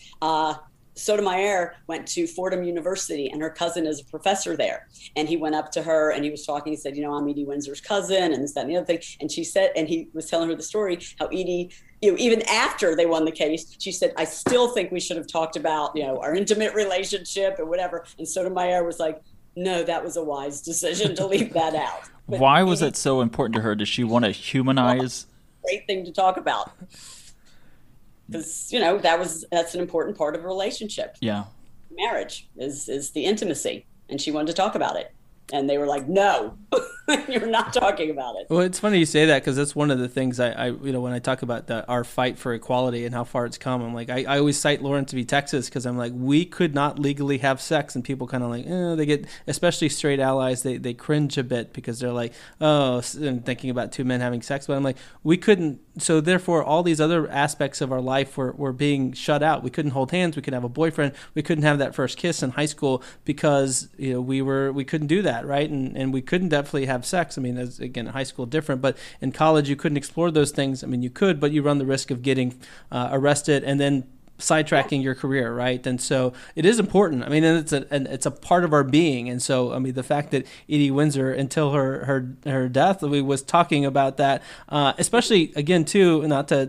Sotomayor went to Fordham University, and her cousin is a professor there. And he went up to her and he was talking. He said, you know, I'm Edie Windsor's cousin, and this, that, and the other thing. And she said, and he was telling her the story, how Edie, you know, even after they won the case, she said, I still think we should have talked about, you know, our intimate relationship and whatever. And Sotomayor was like, no, that was a wise decision to leave that out. But why was it so important to her? Did she want to humanize? Great thing to talk about. Because, you know, that's an important part of a relationship. Yeah. Marriage is the intimacy, and she wanted to talk about it. And they were like, no, you're not talking about it. Well, it's funny you say that, because that's one of the things I you know, when I talk about our fight for equality and how far it's come, I'm like, I always cite Lawrence v. Texas, because I'm like, we could not legally have sex, and people kind of like, they get, especially straight allies, they cringe a bit because they're like, oh, and thinking about two men having sex. But I'm like, we couldn't, so therefore all these other aspects of our life were being shut out. We couldn't hold hands, we couldn't have a boyfriend, we couldn't have that first kiss in high school because, you know, we couldn't do that. Right. And we couldn't definitely have sex. I mean, as again, in high school different, but in college you couldn't explore those things. I mean, you could, but you run the risk of getting arrested and then sidetracking your career, right? And so it is important. I mean, and it's a part of our being. And so, I mean, the fact that Edie Windsor, until her death, was talking about that, especially again too, not to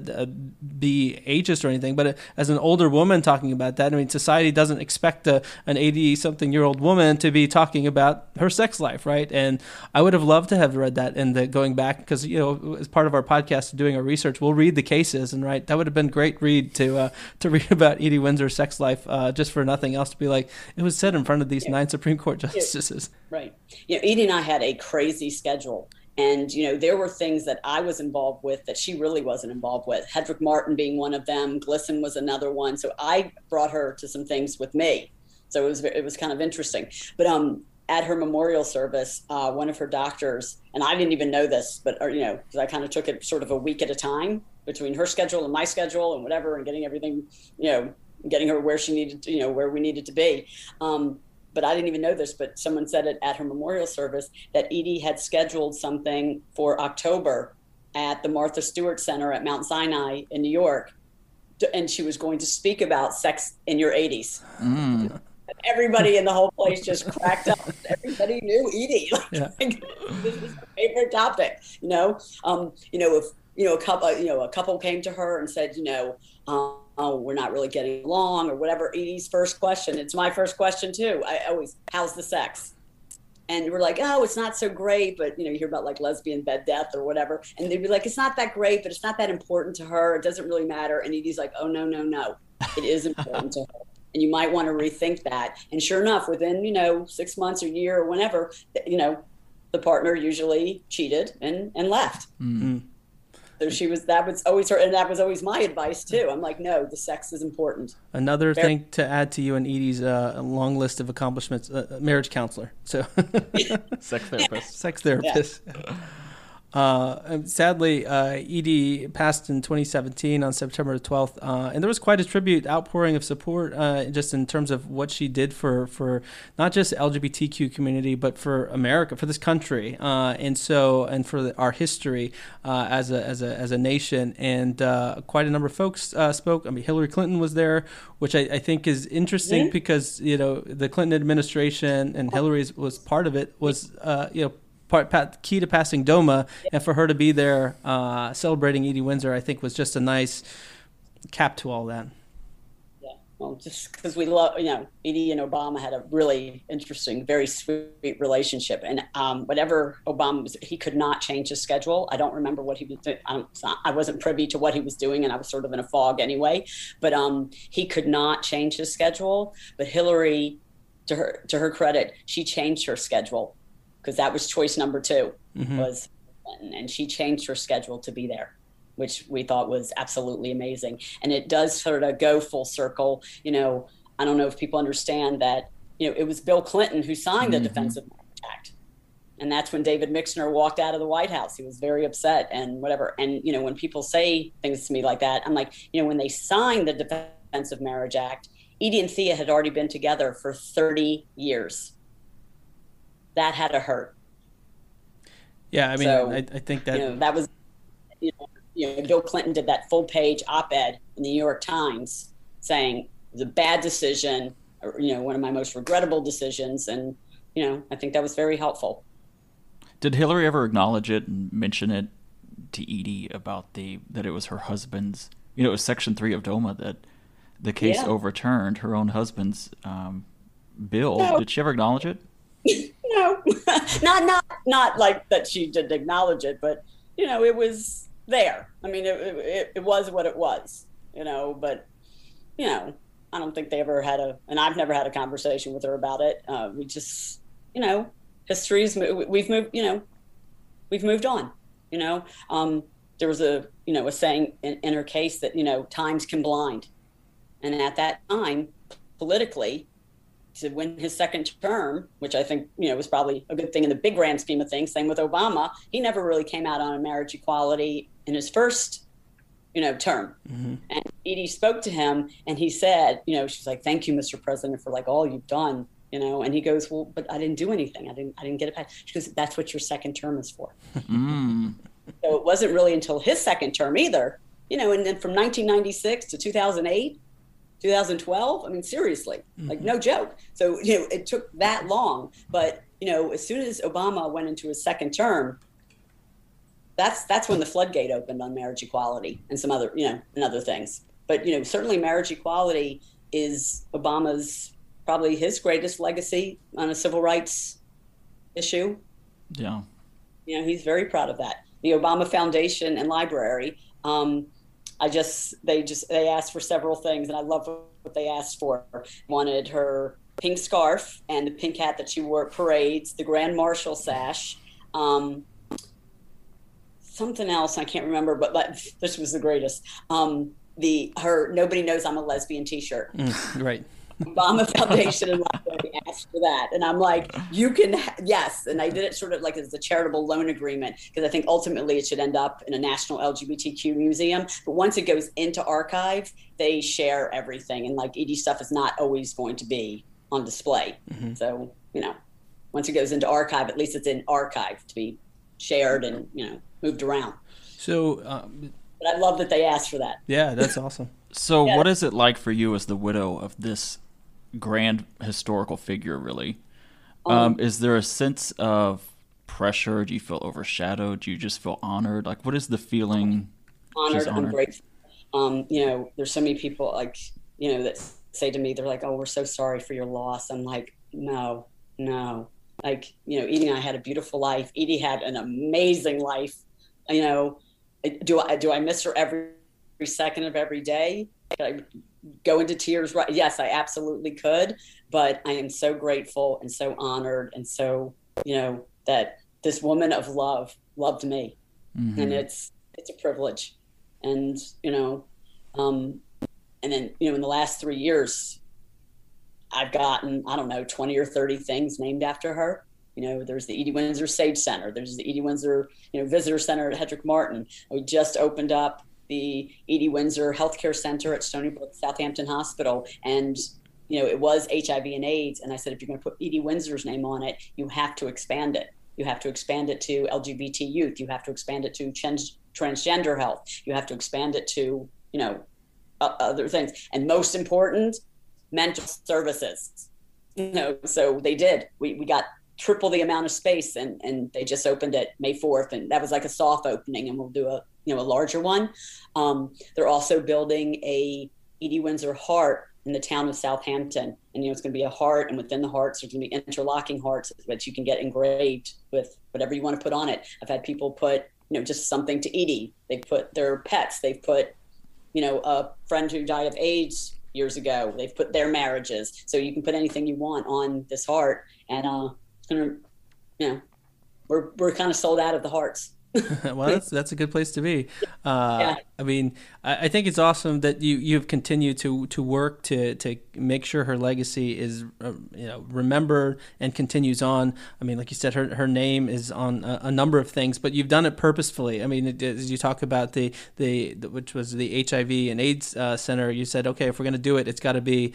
be ageist or anything, but as an older woman talking about that. I mean, society doesn't expect an 80-something-year-old woman to be talking about her sex life, right? And I would have loved to have read that, and going back, because, you know, as part of our podcast, doing our research, we'll read the cases, and right, that would have been great read to read about Edie Windsor's sex life, just for nothing else, to be like, it was said in front of these 9 Supreme Court justices. Right. You know, Edie and I had a crazy schedule. And, you know, there were things that I was involved with that she really wasn't involved with. Hedrick Martin being one of them. Glisson was another one. So I brought her to some things with me. So it was kind of interesting. But at her memorial service, one of her doctors, and I didn't even know this, but, you know, because I kind of took it sort of a week at a time, between her schedule and my schedule and whatever, and getting everything, you know, getting her where she needed to, you know, where we needed to be. But I didn't even know this, but someone said it at her memorial service that Edie had scheduled something for October at the Martha Stewart Center at Mount Sinai in New York. And she was going to speak about sex in your 80s. Mm. Everybody in the whole place just cracked up. Everybody knew Edie. Like, this was her favorite topic, you know? You know, if, you know, a couple came to her and said, you know, oh, we're not really getting along or whatever. Edie's first question, it's my first question too. I always, how's the sex? And we're like, oh, it's not so great. But, you know, you hear about like lesbian bed death or whatever. And they'd be like, it's not that great, but it's not that important to her. It doesn't really matter. And Edie's like, oh, no. It is important to her. And you might want to rethink that. And sure enough, within, you know, 6 months or a year or whenever, you know, the partner usually cheated and left. Mm-hmm. So that was always her, and that was always my advice too. I'm like, no, the sex is important. Another thing to add to you and Edie's long list of accomplishments: marriage counselor. So, sex therapist. Sex therapist. Yeah. Sadly, Edie passed in 2017 on September 12th, and there was quite a tribute outpouring of support, just in terms of what she did for not just the LGBTQ community, but for America, for this country, and for our history as a nation. And quite a number of folks spoke. I mean, Hillary Clinton was there, which I think is interesting because, you know, the Clinton administration and Hillary was part of it, was you know, key to passing DOMA, and for her to be there celebrating Edie Windsor, I think was just a nice cap to all that. Yeah, well, just because we love, you know, Edie and Obama had a really interesting, very sweet relationship, and whatever Obama was, he could not change his schedule. I don't remember what he was doing. I wasn't privy to what he was doing, and I was sort of in a fog anyway. But he could not change his schedule. But Hillary, to her credit, she changed her schedule, because that was choice number 2, was Clinton, and she changed her schedule to be there, which we thought was absolutely amazing. And it does sort of go full circle. You know, I don't know if people understand that, you know, it was Bill Clinton who signed the Defense of Marriage Act. And that's when David Mixner walked out of the White House. He was very upset and whatever. And, you know, when people say things to me like that, I'm like, you know, when they signed the Defense of Marriage Act, Edie and Thea had already been together for 30 years. That had to hurt. Yeah, I mean, So, I think that that was, Bill Clinton did that full page op-ed in the New York Times saying it was a bad decision, or, one of my most regrettable decisions. And, I think that was very helpful. Did Hillary ever acknowledge it and mention it to Edie about that it was her husband's, it was Section 3 of DOMA that the case overturned her own husband's bill. No. Did she ever acknowledge it? No, not like that she didn't acknowledge it, but it was there. I mean, it was what it was, but I don't think they ever had and I've never had a conversation with her about it. We just, history's we've moved on. There was a saying in her case that times can blind, and at that time, politically, to win his second term, which I think, was probably a good thing in the big grand scheme of things. Same with Obama. He never really came out on marriage equality in his first, term. Mm-hmm. And Edie spoke to him and he said, she's like, "Thank you, Mr. President, for all you've done." And he goes, "Well, but I didn't do anything. I didn't get it passed." She goes, "That's what your second term is for." Mm. So it wasn't really until his second term either, and then from 1996 to 2008, 2012, I mean, seriously, no joke. So, it took that long. But, as soon as Obama went into his second term, that's when the floodgate opened on marriage equality and some other, and other things. But, certainly marriage equality is Obama's, probably his greatest legacy on a civil rights issue. Yeah. He's very proud of that. The Obama Foundation and Library, they asked for several things, and I love what they asked for. Wanted her pink scarf and the pink hat that she wore at parades, the Grand Marshal sash, something else I can't remember, but this was the greatest. Her "Nobody Knows I'm a Lesbian" T-shirt. Right. Obama Foundation and Library asked for that, and I'm like, you can, yes. And I did it sort of like as a charitable loan agreement, because I think ultimately it should end up in a national LGBTQ museum. But once it goes into archives, they share everything, and Edie stuff is not always going to be on display. Mm-hmm. So once it goes into archive, at least it's in archive to be shared and moved around. So, but I love that they asked for that. Yeah, that's awesome. So, what is it like for you as the widow of this grand historical figure, really? Is there a sense of pressure? Do you feel overshadowed? Do you just feel honored? What is the feeling? Honored. I'm grateful. There's so many people that say to me, they're like, "Oh, we're so sorry for your loss." I'm like, no. Edie and I had a beautiful life. Edie had an amazing life. Do I miss her every second of every day? Could I go into tears? Right? Yes, I absolutely could. But I am so grateful and so honored, and so that this woman of love loved me, mm-hmm. and it's a privilege. And and then in the last 3 years, I've gotten 20 or 30 things named after her. There's the Edie Windsor Sage Center. There's the Edie Windsor Visitor Center at Hedrick Martin. We just opened up the Edie Windsor Healthcare Center at Stony Brook Southampton Hospital, and it was HIV and AIDS. And I said, if you're going to put Edie Windsor's name on it, you have to expand it. You have to expand it to LGBT youth. You have to expand it to transgender health. You have to expand it to other things, and most important, mental services. So they did. We got triple the amount of space, and they just opened it May 4th, and that was like a soft opening, and we'll do a larger one. They're also building a Edie Windsor Heart in the town of Southampton, and it's going to be a heart, and within the hearts there's going to be interlocking hearts that you can get engraved with whatever you want to put on it. I've had people put just something to Edie. They've put their pets. They've put a friend who died of AIDS years ago. They've put their marriages. So you can put anything you want on this heart, and it's gonna, we're kind of sold out of the hearts. Well, that's a good place to be. Yeah. I mean, I think it's awesome that you've continued to work to make sure her legacy is remembered and continues on. I mean, like you said, her name is on a number of things, but you've done it purposefully. I mean, as you talk about the which was the HIV and AIDS center, you said, okay, if we're going to do it, it's got to be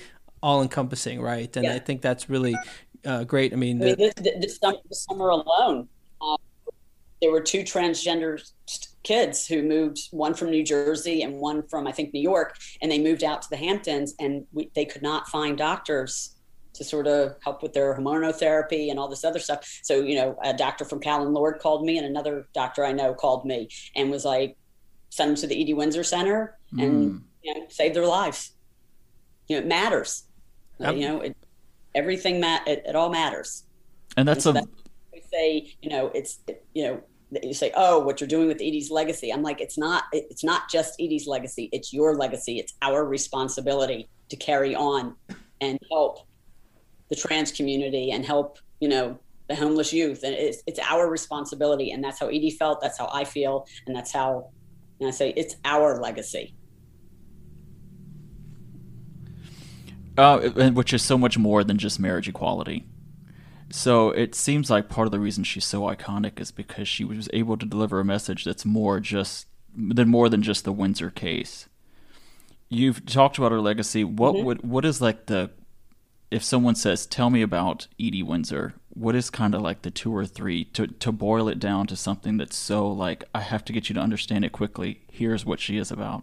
all encompassing, right? And Yeah. I think that's really great. I mean, this summer alone, there were two transgender kids who moved, one from New Jersey and one from, I think, New York, and they moved out to the Hamptons, and they could not find doctors to sort of help with their hormonotherapy and all this other stuff. So, a doctor from Callan Lord called me, and another doctor I know called me and was like, send them to the Edie Windsor Center and save their lives. It matters. Yep. Everything it all matters. And that's we say, you say, oh, what you're doing with Edie's legacy. I'm like, it's not just Edie's legacy. It's your legacy. It's our responsibility to carry on and help the trans community and help, the homeless youth. And it's our responsibility. And that's how Edie felt. That's how I feel. And that's how, I say, it's our legacy. Which is so much more than just marriage equality. So it seems like part of the reason she's so iconic is because she was able to deliver a message that's more than just the Windsor case. You've talked about her legacy. What is like if someone says, tell me about Edie Windsor, what is kind of like the 2 or 3 to boil it down to something that's so like, I have to get you to understand it quickly. Here's what she is about.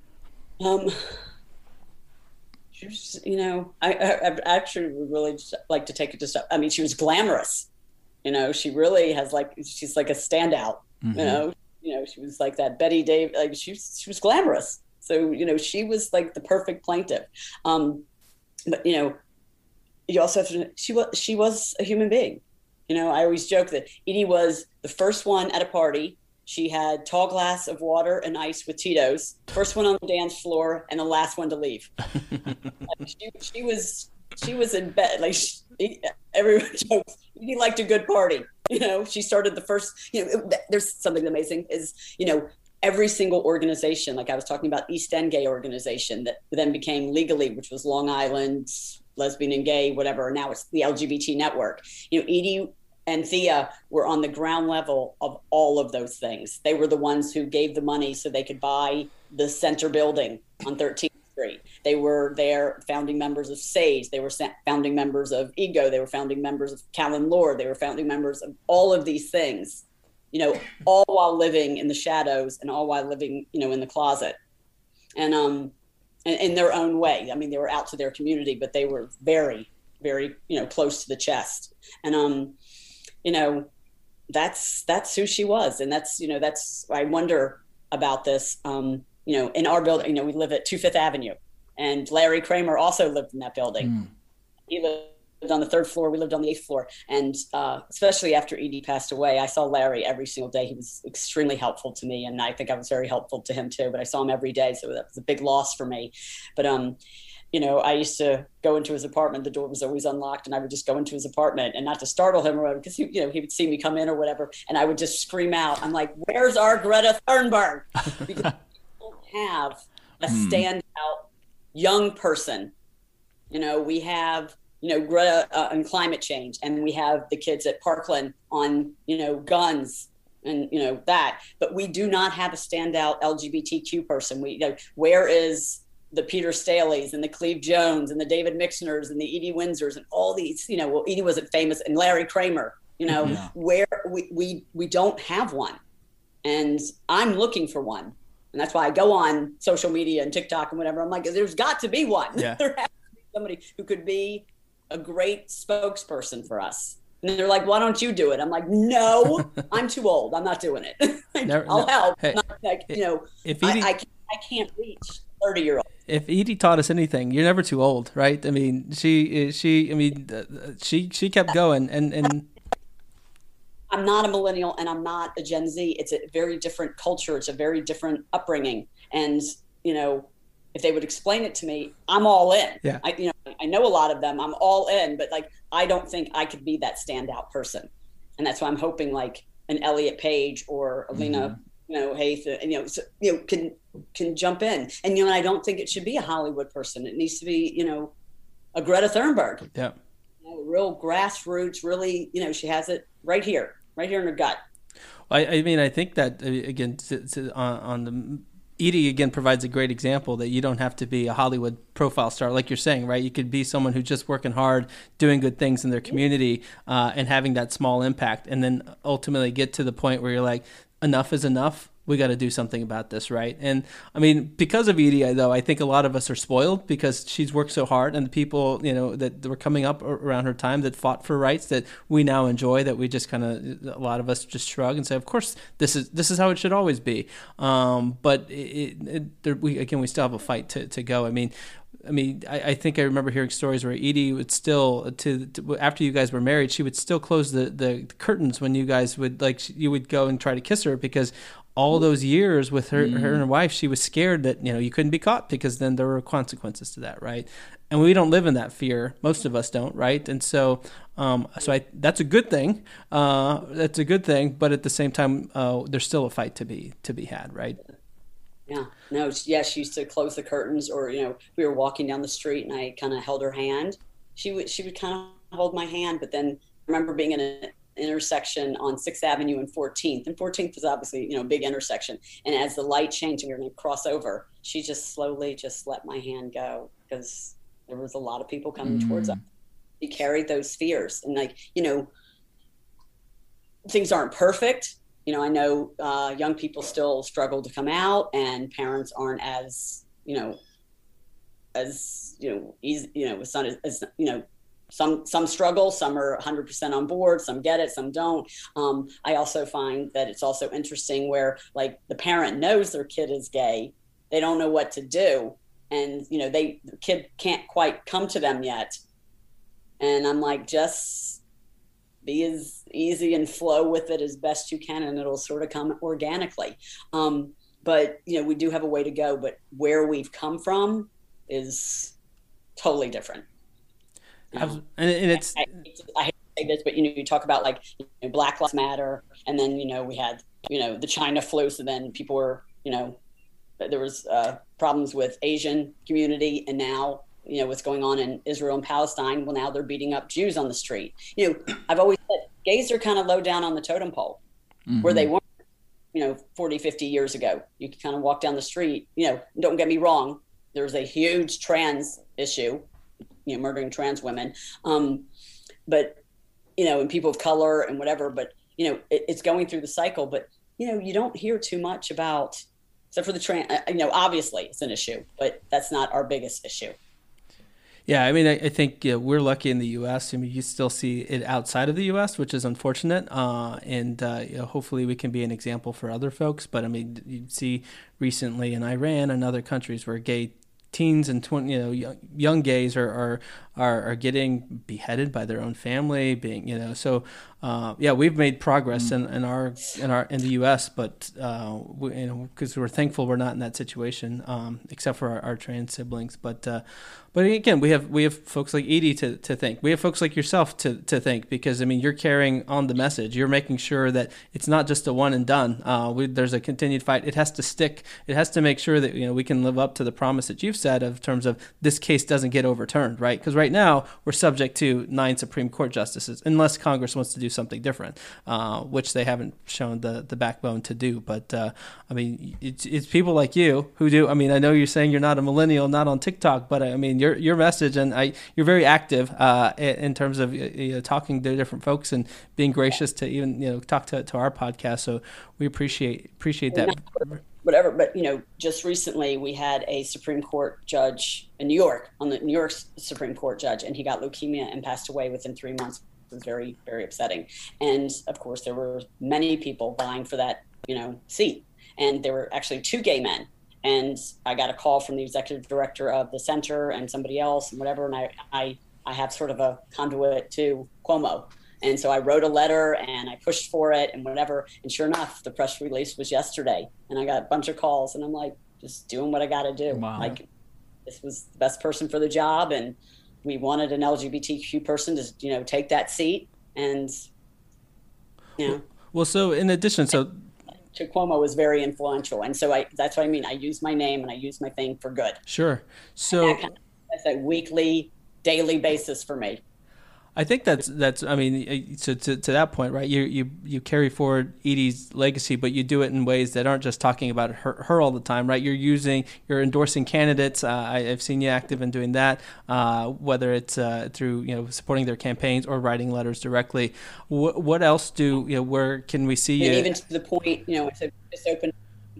I actually would really just like to take it to stuff. I mean, she was glamorous. She really has she's like a standout. Mm-hmm. She was like that Betty Davis. Like she was glamorous. So she was like the perfect plaintiff. But you also have to. She was a human being. I always joke that Edie was the first one at a party. She had tall glass of water and ice with Tito's, first one on the dance floor and the last one to leave. She was in bed. Everyone jokes, Edie liked a good party. She started the first, there's something amazing is, every single organization, like I was talking about East End Gay Organization that then became Legally, which was Long Island, lesbian and gay, whatever. And now it's the LGBT network. Edie and Thea were on the ground level of all of those things. They were the ones who gave the money so they could buy the center building on 13th Street. They were their founding members of SAGE. They were founding members of EGO. They were founding members of Callan Lord. They were founding members of all of these things, all while living in the shadows and all while living, in the closet. And in their own way. I mean, they were out to their community, but they were very, very, close to the chest. And, that's who she was. And that's, I wonder about this, in our building, we live at 2 Fifth Avenue, and Larry Kramer also lived in that building. He lived on the 3rd floor. We lived on the 8th floor. And especially after Edie passed away, I saw Larry every single day. He was extremely helpful to me. And I think I was very helpful to him too, but I saw him every day. So that was a big loss for me. But, I used to go into his apartment. The door was always unlocked, and I would just go into his apartment, and not to startle him or whatever, because he would see me come in or whatever, and I would just scream out, I'm like, "Where's our Greta Thunberg?" Because we don't have a standout young person. We have Greta on climate change, and we have the kids at Parkland on guns and that, but we do not have a standout LGBTQ person. Where is the Peter Staleys and the Cleve Jones and the David Mixners and the Edie Windsors and all these, Edie wasn't famous, and Larry Kramer, where we don't have one. And I'm looking for one. And that's why I go on social media and TikTok and whatever. I'm like, there's got to be one. Yeah. There has to be somebody who could be a great spokesperson for us. And they're like, why don't you do it? I'm like, no, I'm too old. I'm not doing it. I'll help. Hey, if Edie, I can't reach 30-year-old. If Edie taught us anything, you're never too old, right? I mean, she kept going, and I'm not a millennial and I'm not a Gen Z. It's a very different culture. It's a very different upbringing. And, if they would explain it to me, I'm all in. Yeah. I know a lot of them. I'm all in, but I don't think I could be that standout person. And that's why I'm hoping an Elliot Page or Alina, Haith, can jump in. And, I don't think it should be a Hollywood person. It needs to be, a Greta Thunberg. Yeah. Real grassroots, really, she has it right here in her gut. I mean, I think that, again, on the Edie, again, provides a great example that you don't have to be a Hollywood profile star, like you're saying, right? You could be someone who's just working hard, doing good things in their community, and having that small impact, and then ultimately get to the point where you're like, enough is enough. We got to do something about this, right? And I mean, because of Edie, though, I think a lot of us are spoiled because she's worked so hard, and the people, you know, that were coming up around her time that fought for rights that we now enjoy, that we just kind of, a lot of us just shrug and say, of course, this is how it should always be. But we still have a fight to go. I mean, I think I remember hearing stories where Edie would still, after you guys were married, she would still close the curtains when you guys would, like, you would go and try to kiss her, because all those years with her and her wife, she was scared that, you know, you couldn't be caught, because then there were consequences to that, right? And we don't live in that fear. Most of us don't, right? And so, that's a good thing. That's a good thing. But at the same time, there's still a fight to be had, right? Yeah, no, yeah, she used to close the curtains, or, you know, we were walking down the street and I kind of held her hand. She would kind of hold my hand, but then I remember being in an intersection on 6th Avenue and 14th. And 14th is obviously, you know, a big intersection. And as the light changed and we were going to cross over, she just slowly just let my hand go, because there was a lot of people coming towards us. She carried those fears. And, like, you know, things aren't perfect. You know, I know young people still struggle to come out, and parents aren't as, you know, easy, you know, it's not as, you know, some struggle, some are 100% on board, some get it, some don't. I also find that it's also interesting where, like, the parent knows their kid is gay, they don't know what to do, and, you know, the kid can't quite come to them yet. And I'm like, just be as easy and flow with it as best you can, and it'll sort of come organically. But, you know, we do have a way to go, but where we've come from is totally different. And it's, I hate to say this, but, you know, you talk about, like, you know, Black Lives Matter, and then, you know, we had, you know, the China flu, so then people were, you know, there was problems with Asian community, and now, you know, what's going on in Israel and Palestine, well, now they're beating up Jews on the street. You know, I've always said gays are kind of low down on the totem pole, where they weren't, you know, 40, 50 years ago. You could kind of walk down the street, you know, don't get me wrong, there's a huge trans issue, you know, murdering trans women. But, you know, and people of color and whatever, but, you know, it's going through the cycle, but, you know, you don't hear too much about, except for the trans, you know, obviously it's an issue, but that's not our biggest issue. Yeah, I mean, I think we're lucky in the U.S. I mean, you still see it outside of the U.S., which is unfortunate, and you know, hopefully we can be an example for other folks. But I mean, you see recently in Iran and other countries where gay teens and young gays are getting beheaded by their own family, being, you know, so yeah, we've made progress in the U.S., but you know, because we're thankful we're not in that situation, except for our trans siblings. But again, we have folks like Edie to thank. We have folks like yourself to thank, because I mean, you're carrying on the message. You're making sure that it's not just a one and done. There's a continued fight. It has to stick. It has to make sure that, you know, we can live up to the promise that you've said of terms of this case doesn't get overturned, right? Because right now we're subject to 9 Supreme Court justices, unless Congress wants to do something different, which they haven't shown the backbone to do. But I mean, it's people like you who do. I mean, I know you're saying you're not a millennial, not on TikTok, but I mean, your message, and you're very active in terms of, you know, talking to different folks and being gracious to even, you know, talk to our podcast. So we appreciate that. Whatever, but, you know, just recently we had a Supreme Court judge in New York, on the New York Supreme Court judge, and he got leukemia and passed away within 3 months. It was very, very upsetting. And of course, there were many people vying for that, you know, seat, and there were actually 2 gay men. And I got a call from the executive director of the center and somebody else and whatever, and I have sort of a conduit to Cuomo. And so I wrote a letter and I pushed for it and whatever. And sure enough, the press release was yesterday. And I got a bunch of calls, and I'm like, just doing what I got to do. Wow. Like, this was the best person for the job, and we wanted an LGBTQ person to, you know, take that seat. And, you know. Well, so in addition, to Cuomo was very influential. And so that's what I mean. I use my name and I use my thing for good. Sure. So that's a weekly, daily basis for me. I think that's. I mean, to that point, right? You carry forward Edie's legacy, but you do it in ways that aren't just talking about her all the time, right? You're endorsing candidates. I've seen you active in doing that, whether it's through supporting their campaigns or writing letters directly. What else where can we see you? And even to the point, it's open.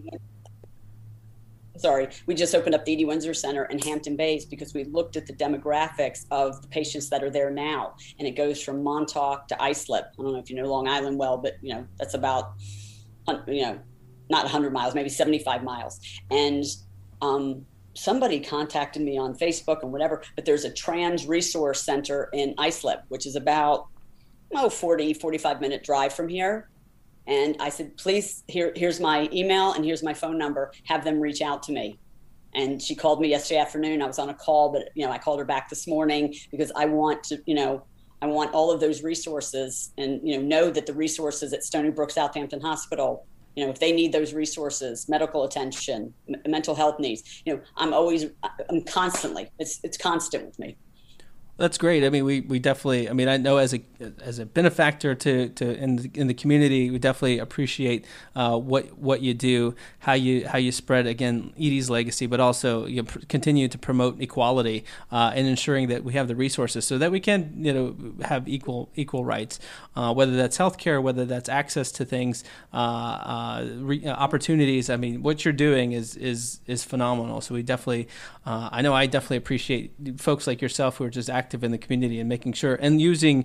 Sorry, we just opened up the Edie Windsor Center in Hampton Bays because we looked at the demographics of the patients that are there now. And it goes from Montauk to Islip. I don't know if you know Long Island well, but, that's about, not 100 miles, maybe 75 miles. And somebody contacted me on Facebook and whatever, but there's a trans resource center in Islip, which is about, 45-minute drive from here. And I said, please, here's my email and here's my phone number. Have them reach out to me. And she called me yesterday afternoon. I was on a call, but I called her back this morning because I want to, I want all of those resources and, know that the resources at Stony Brook Southampton Hospital, if they need those resources, medical attention, mental health needs, I'm constantly, it's constant with me. That's great. I mean, we definitely. I mean, I know as a benefactor to in the community, we definitely appreciate what you do, how you spread again Edie's legacy, but also continue to promote equality and ensuring that we have the resources so that we can have equal rights, whether that's healthcare, whether that's access to things, opportunities. I mean, what you're doing is phenomenal. So we definitely, I know I definitely appreciate folks like yourself who are just active in the community and making sure and using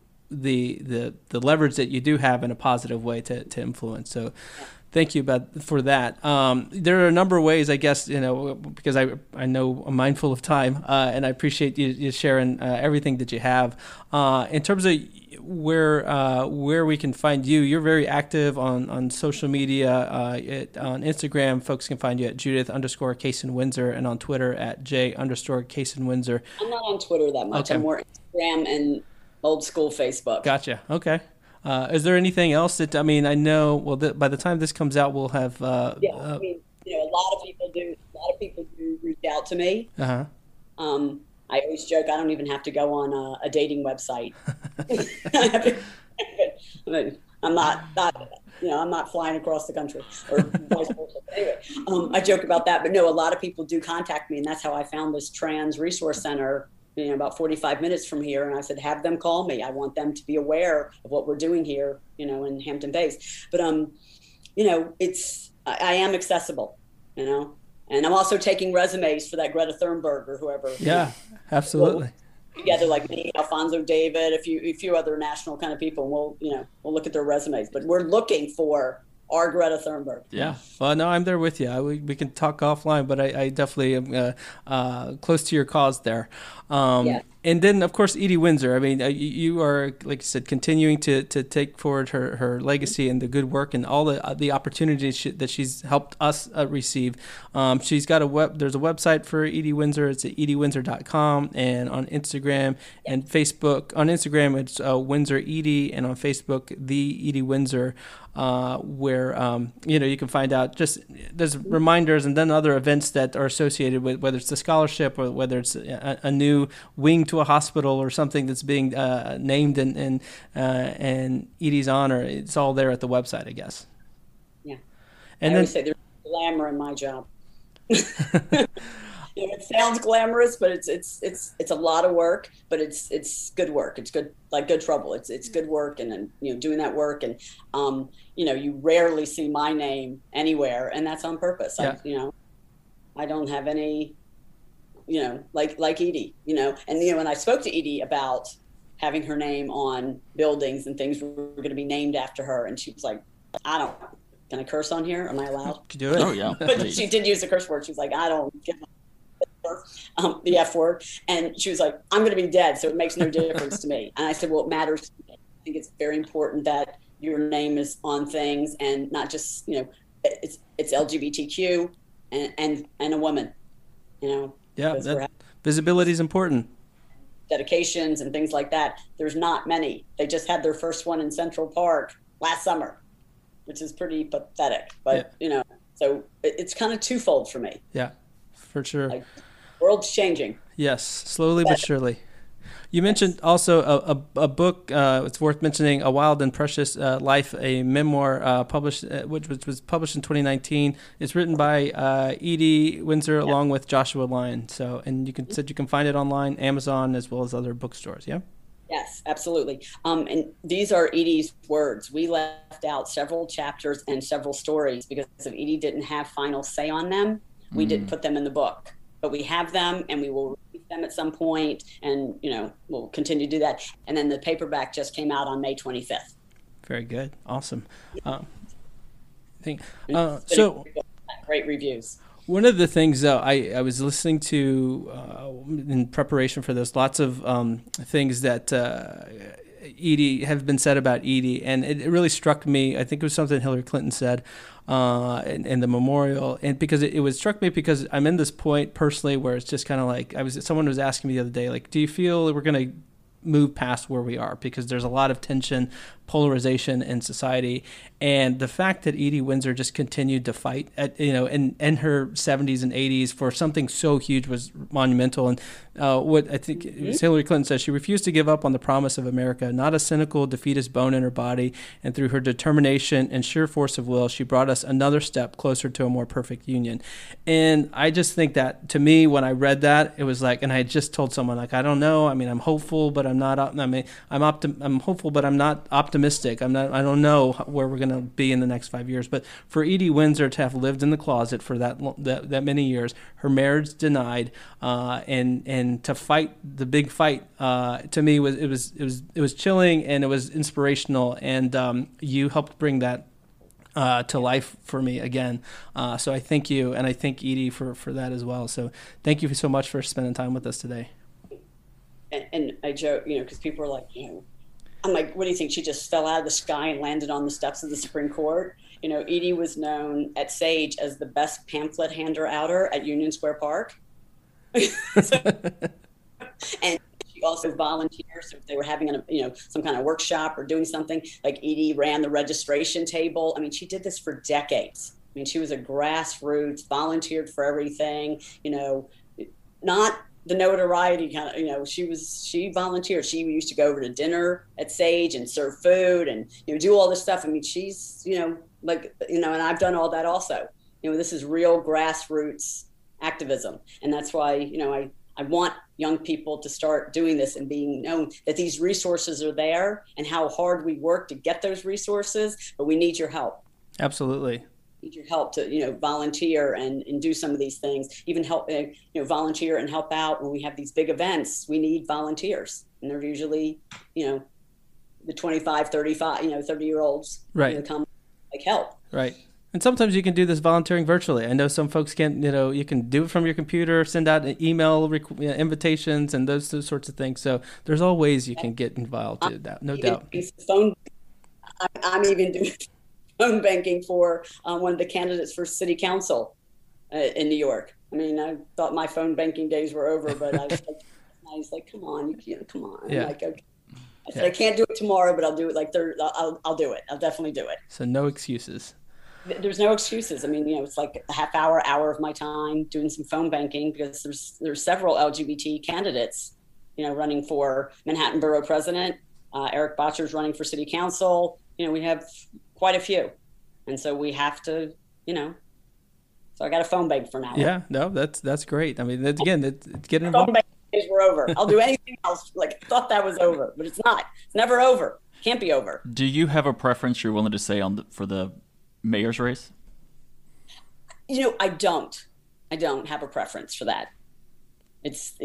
the leverage that you do have in a positive way to influence. So thank you for that. There are a number of ways, I guess, because I know I'm mindful of time and I appreciate you sharing everything that you have. In terms of where we can find you, you're very active on social media. On Instagram, folks can find you at Judith_Kaysen-Windsor and on Twitter at J_Kaysen-Windsor. I'm not on Twitter that much. Okay. I'm more Instagram and old school Facebook. Gotcha. Okay. Is there anything else that, I know, by the time this comes out, we'll have, a lot of people do reach out to me. Uh-huh. I always joke, I don't even have to go on a dating website. I'm not flying across the country or vice versa. Anyway, I joke about that, but no, a lot of people do contact me, and that's how I found this trans resource center, about 45 minutes from here. And I said, have them call me. I want them to be aware of what we're doing here, in Hampton Bays. But, I am accessible, and I'm also taking resumes for that Greta Thunberg or whoever. Yeah, absolutely. Together, like me, Alfonso David, a few other national kind of people. We'll look at their resumes, but we're looking for our Greta Thunberg. Yeah. Well, no, I'm there with you. We can talk offline, but I definitely am close to your cause there. Yeah. And then, of course, Edie Windsor. I mean, you are, like you said, continuing to take forward her legacy and the good work and all the opportunities that she's helped us receive. She's got there's a website for Edie Windsor. It's at ediewindsor.com, and on Instagram and Facebook. On Instagram, it's Windsor Edie, and on Facebook, The Edie Windsor, where you can find out there's reminders and then other events that are associated with whether it's the scholarship or whether it's a new wing to a hospital or something that's being named in Edie's honor. It's all there at the website, I guess. Yeah. And I always say there's glamour in my job. It sounds glamorous, but it's a lot of work, but it's good work. It's good, like good trouble. It's good work, and then doing that work, and you rarely see my name anywhere, and that's on purpose. Yeah. I don't have any, like Edie, and when I spoke to Edie about having her name on buildings and things were going to be named after her, and she was like, can I curse on here? Am I allowed? To do it? Oh yeah. But she did use a curse word. She was like, I don't give the F word. And she was like, I'm going to be dead, so it makes no difference to me. And I said, well, it matters to me. I think it's very important that your name is on things, and not just, it's LGBTQ and a woman, Yeah, visibility is important. Dedications and things like that. There's not many. They just had their first one in Central Park last summer, which is pretty pathetic. But, so it's kind of twofold for me. Yeah, for sure. Like, world's changing. Yes, slowly but surely. You mentioned also a book. It's worth mentioning, A Wild and Precious Life, a memoir published, which was published in 2019. It's written by Edie Windsor along with Joshua Lyon. So, and you can find it online, Amazon, as well as other bookstores. Yeah. Yes, absolutely. And these are Edie's words. We left out several chapters and several stories because if Edie didn't have final say on them, we didn't put them in the book. But we have them, and we will read them at some point, and we'll continue to do that. And then the paperback just came out on May 25th. Very good, awesome. So great reviews. One of the things, though, I was listening to in preparation for this, lots of things that Edie have been said about Edie, and it really struck me. I think it was something Hillary Clinton said in the memorial, and because it was struck me because I'm in this point personally where it's just kind of like someone was asking me the other day, like, do you feel we're going to move past where we are, because there's a lot of tension, polarization in society, and the fact that Edie Windsor just continued to fight in her 70s and 80s for something so huge was monumental. And what I think Hillary Clinton says, she refused to give up on the promise of America, not a cynical defeatist bone in her body, and through her determination and sheer force of will, she brought us another step closer to a more perfect union. And I just think that, to me, when I read that, it was like, and I had just told someone, like, I don't know, I mean, I'm hopeful, but I'm not. I'm hopeful, but I'm not optimistic. I don't know where we're going to be in the next 5 years. But for Edie Windsor to have lived in the closet for that many years, her marriage denied, and to fight the big fight, to me it was chilling, and it was inspirational. And you helped bring that to life for me again. So I thank you, and I thank Edie for that as well. So thank you so much for spending time with us today. And I joke, because people are like, I'm like, what do you think? She just fell out of the sky and landed on the steps of the Supreme Court? Edie was known at SAGE as the best pamphlet hander-outer at Union Square Park. And she also volunteered. So if they were having some kind of workshop or doing something, like Edie ran the registration table. I mean, she did this for decades. I mean, she was a grassroots, volunteered for everything, not the notoriety kind of, she volunteered. She used to go over to dinner at SAGE and serve food and, do all this stuff. I mean, she's, and I've done all that also. This is real grassroots activism. And that's why, I want young people to start doing this and being known that these resources are there and how hard we work to get those resources, but we need your help. Absolutely. Need your help to volunteer and do some of these things, even help volunteer and help out when we have these big events. We need volunteers, and they're usually the 25 35 30-year-olds, right, come help, right. And sometimes you can do this volunteering virtually. I know some folks can't, you can do it from your computer, send out an email invitations and those sorts of things. So there's all ways you can get involved to that, no doubt. I'm even doing phone banking for one of the candidates for city council in New York. I mean, I thought my phone banking days were over, but I was like, come on, come on. Yeah. I'm like, okay. I said, I can't do it tomorrow, but I'll do it I'll do it. I'll definitely do it. So no excuses. There's no excuses. I mean, it's like a half hour of my time doing some phone banking because there's several LGBT candidates, running for Manhattan Borough President. Eric Botcher's running for city council. We have quite a few. And so we have to, so I got a phone bank for now. Yeah, no, that's great. I mean, again, getting involved. Phone bank days were over. I'll do anything else. Like, I thought that was over, but it's not. It's never over. Can't be over. Do you have a preference you're willing to say for the mayor's race? I don't have a preference for that. It's,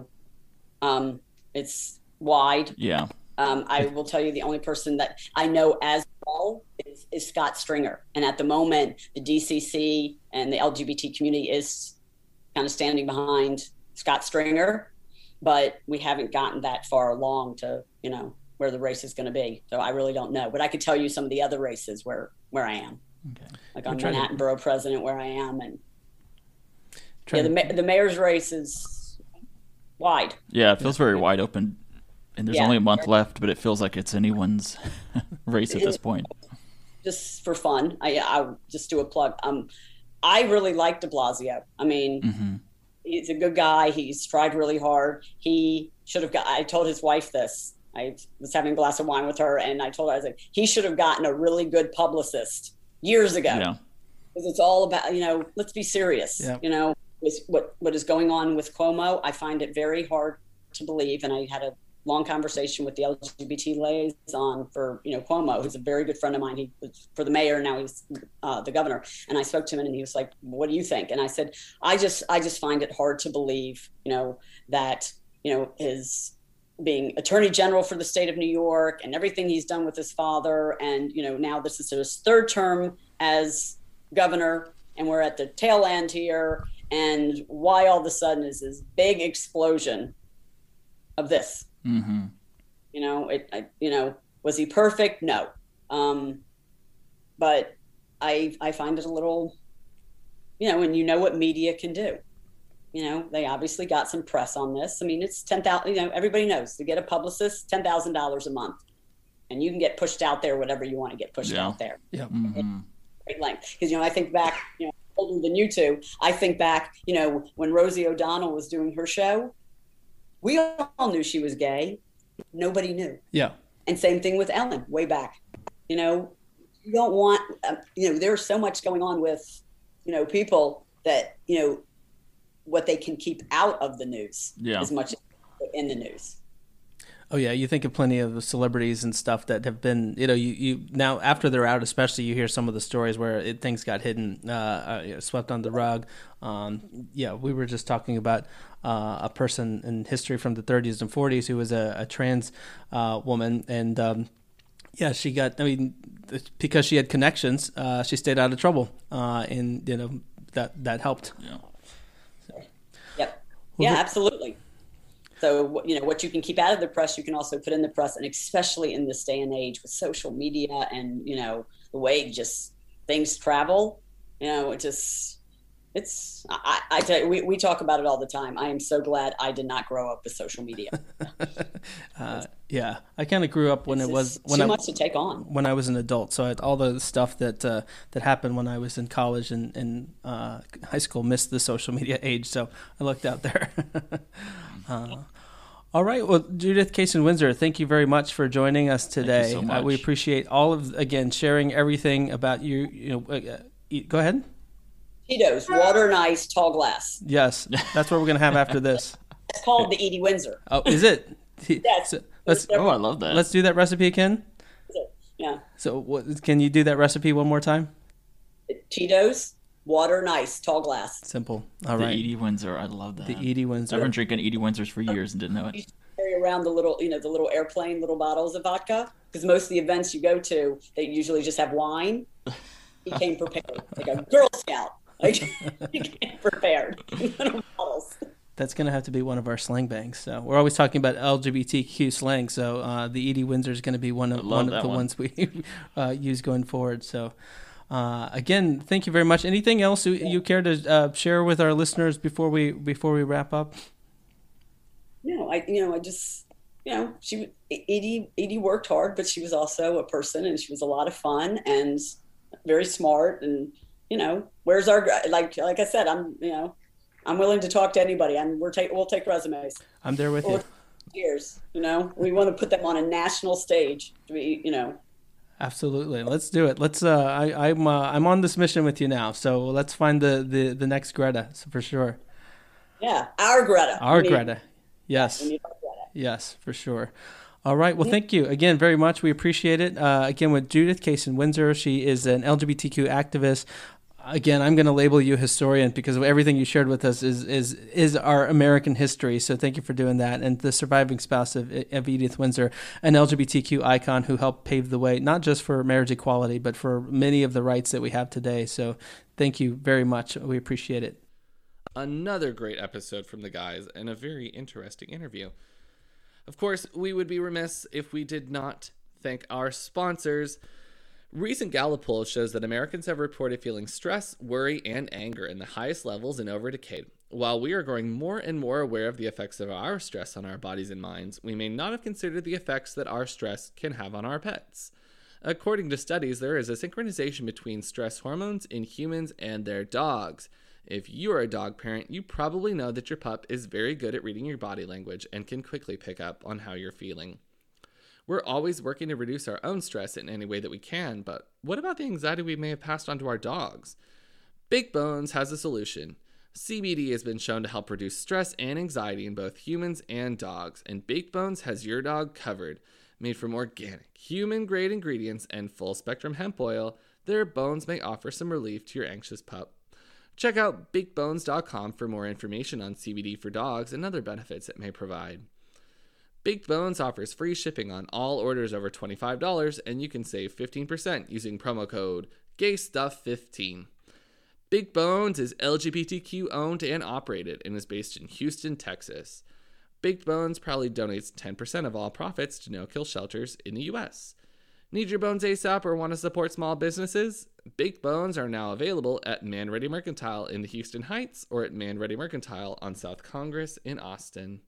it's wide. Yeah. I will tell you the only person that I know as well is Scott Stringer. And at the moment, the DCC and the LGBT community is kind of standing behind Scott Stringer, but we haven't gotten that far along to, where the race is going to be. So I really don't know. But I could tell you some of the other races where I am. Okay. Like on Manhattan Borough President where I am. And the mayor's race is wide. Yeah, it feels very wide open. And there's only a month left, but it feels like it's anyone's race at this point. Just for fun, I'll just do a plug. I really like de Blasio. I mean, he's a good guy. He's tried really hard. He should have got, I told his wife this. I was having a glass of wine with her, and I told her, I was like, he should have gotten a really good publicist years ago. Yeah. Because it's all about, let's be serious. Yeah. What is going on with Cuomo, I find it very hard to believe. And I had a long conversation with the LGBT liaison for, Cuomo, who's a very good friend of mine. He was for the mayor, now he's the governor. And I spoke to him, and he was like, what do you think? And I said, I just find it hard to believe, that, his being attorney general for the state of New York and everything he's done with his father. And, now this is his third term as governor, and we're at the tail end here. And why all of a sudden is this big explosion of this? Mm-hmm. Was he perfect? No. But I find it a little, and what media can do. They obviously got some press on this. I mean, it's 10,000, everybody knows to get a publicist, $10,000 a month, and you can get pushed out there, whatever you want to get pushed out there. Yeah. Mm-hmm. Great length. Because, I think back, older than you two, I think back, when Rosie O'Donnell was doing her show, we all knew she was gay. Nobody knew. Yeah. And same thing with Ellen way back. You don't want, there's so much going on with, people that, what they can keep out of the news as much as in the news. Oh yeah, you think of plenty of celebrities and stuff that have been, you now after they're out, especially you hear some of the stories where things got hidden, swept under the rug. We were just talking about a person in history from the 30s and 40s who was a trans woman, and she got. I mean, because she had connections, she stayed out of trouble, and that helped. Yeah. Yep. Yeah, absolutely. So, what you can keep out of the press, you can also put in the press, and especially in this day and age with social media and, the way just things travel, I tell you, we talk about it all the time. I am so glad I did not grow up with social media. I kind of grew up when it was too much to take on. When I was an adult, so all the stuff that happened when I was in college and high school missed the social media age, so I looked out there. All right, well, Judith Kaysen-Windsor, thank you very much for joining us today. Thank you so much. We appreciate sharing everything about you. Go ahead. Tito's, water and ice, tall glass. Yes, that's what we're going to have after this. It's called the Edie Windsor. Oh, is it? Yes. So I love that. Let's do that recipe again. Yeah. So can you do that recipe one more time? Tito's, water and ice, tall glass. Simple. All right. The Edie Windsor, I love that. The Edie Windsor. I've been drinking Edie Windsors for years and didn't know You it. used to carry around the little airplane, little bottles of vodka, because most of the events you go to, they usually just have wine. He came prepared, like a Girl Scout. Like, he came prepared. Little bottles. That's going to have to be one of our slang bangs. So we're always talking about LGBTQ slang. So the Edie Windsor is going to be one of the ones we use going forward. So again, thank you very much. Anything else you care to share with our listeners before we wrap up? Edie worked hard, but she was also a person, and she was a lot of fun and very smart. And where's our, like I said, I'm willing to talk to anybody. We'll take resumes. I'm there with you. Years, we want to put them on a national stage to be, Absolutely. Let's do it. Let's. I'm on this mission with you now. So let's find the next Greta for sure. Yeah, our Greta. Greta. Yes. We need our Greta. Yes, for sure. All right. Well, thank you again very much. We appreciate it. Again, with Judith Kaysen-Windsor, she is an LGBTQ activist. Again, I'm going to label you a historian because of everything you shared with us is our American history. So thank you for doing that. And the surviving spouse of Edith Windsor, an LGBTQ icon who helped pave the way, not just for marriage equality, but for many of the rights that we have today. So thank you very much. We appreciate it. Another great episode from the guys and a very interesting interview. Of course, we would be remiss if we did not thank our sponsors. Recent Gallup poll shows that Americans have reported feeling stress, worry, and anger in the highest levels in over a decade. While we are growing more and more aware of the effects of our stress on our bodies and minds, we may not have considered the effects that our stress can have on our pets. According to studies, there is a synchronization between stress hormones in humans and their dogs. If you are a dog parent, you probably know that your pup is very good at reading your body language and can quickly pick up on how you're feeling. We're always working to reduce our own stress in any way that we can, but what about the anxiety we may have passed on to our dogs? Big Bones has a solution. CBD has been shown to help reduce stress and anxiety in both humans and dogs, and Big Bones has your dog covered. Made from organic, human-grade ingredients and full-spectrum hemp oil, their bones may offer some relief to your anxious pup. Check out BigBones.com for more information on CBD for dogs and other benefits it may provide. Big Bones offers free shipping on all orders over $25, and you can save 15% using promo code GAYSTUFF15. Big Bones is LGBTQ owned and operated and is based in Houston, Texas. Big Bones proudly donates 10% of all profits to no-kill shelters in the U.S. Need your bones ASAP or want to support small businesses? Big Bones are now available at Man Ready Mercantile in the Houston Heights or at Man Ready Mercantile on South Congress in Austin.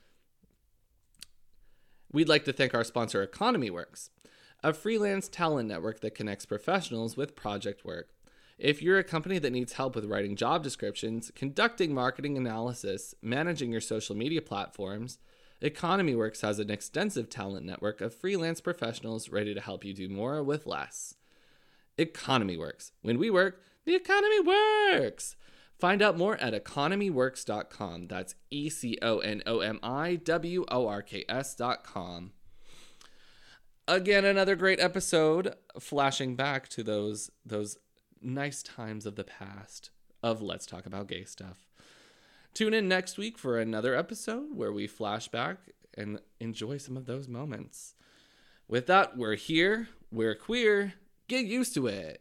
We'd like to thank our sponsor, EconomyWorks, a freelance talent network that connects professionals with project work. If you're a company that needs help with writing job descriptions, conducting marketing analysis, managing your social media platforms, EconomyWorks has an extensive talent network of freelance professionals ready to help you do more with less. EconomyWorks. When we work, the economy works! Find out more at economyworks.com. That's EconomyWorks.com. Again, another great episode, flashing back to those nice times of the past of Let's Talk About Gay Stuff. Tune in next week for another episode where we flash back and enjoy some of those moments. With that, we're here, we're queer, get used to it.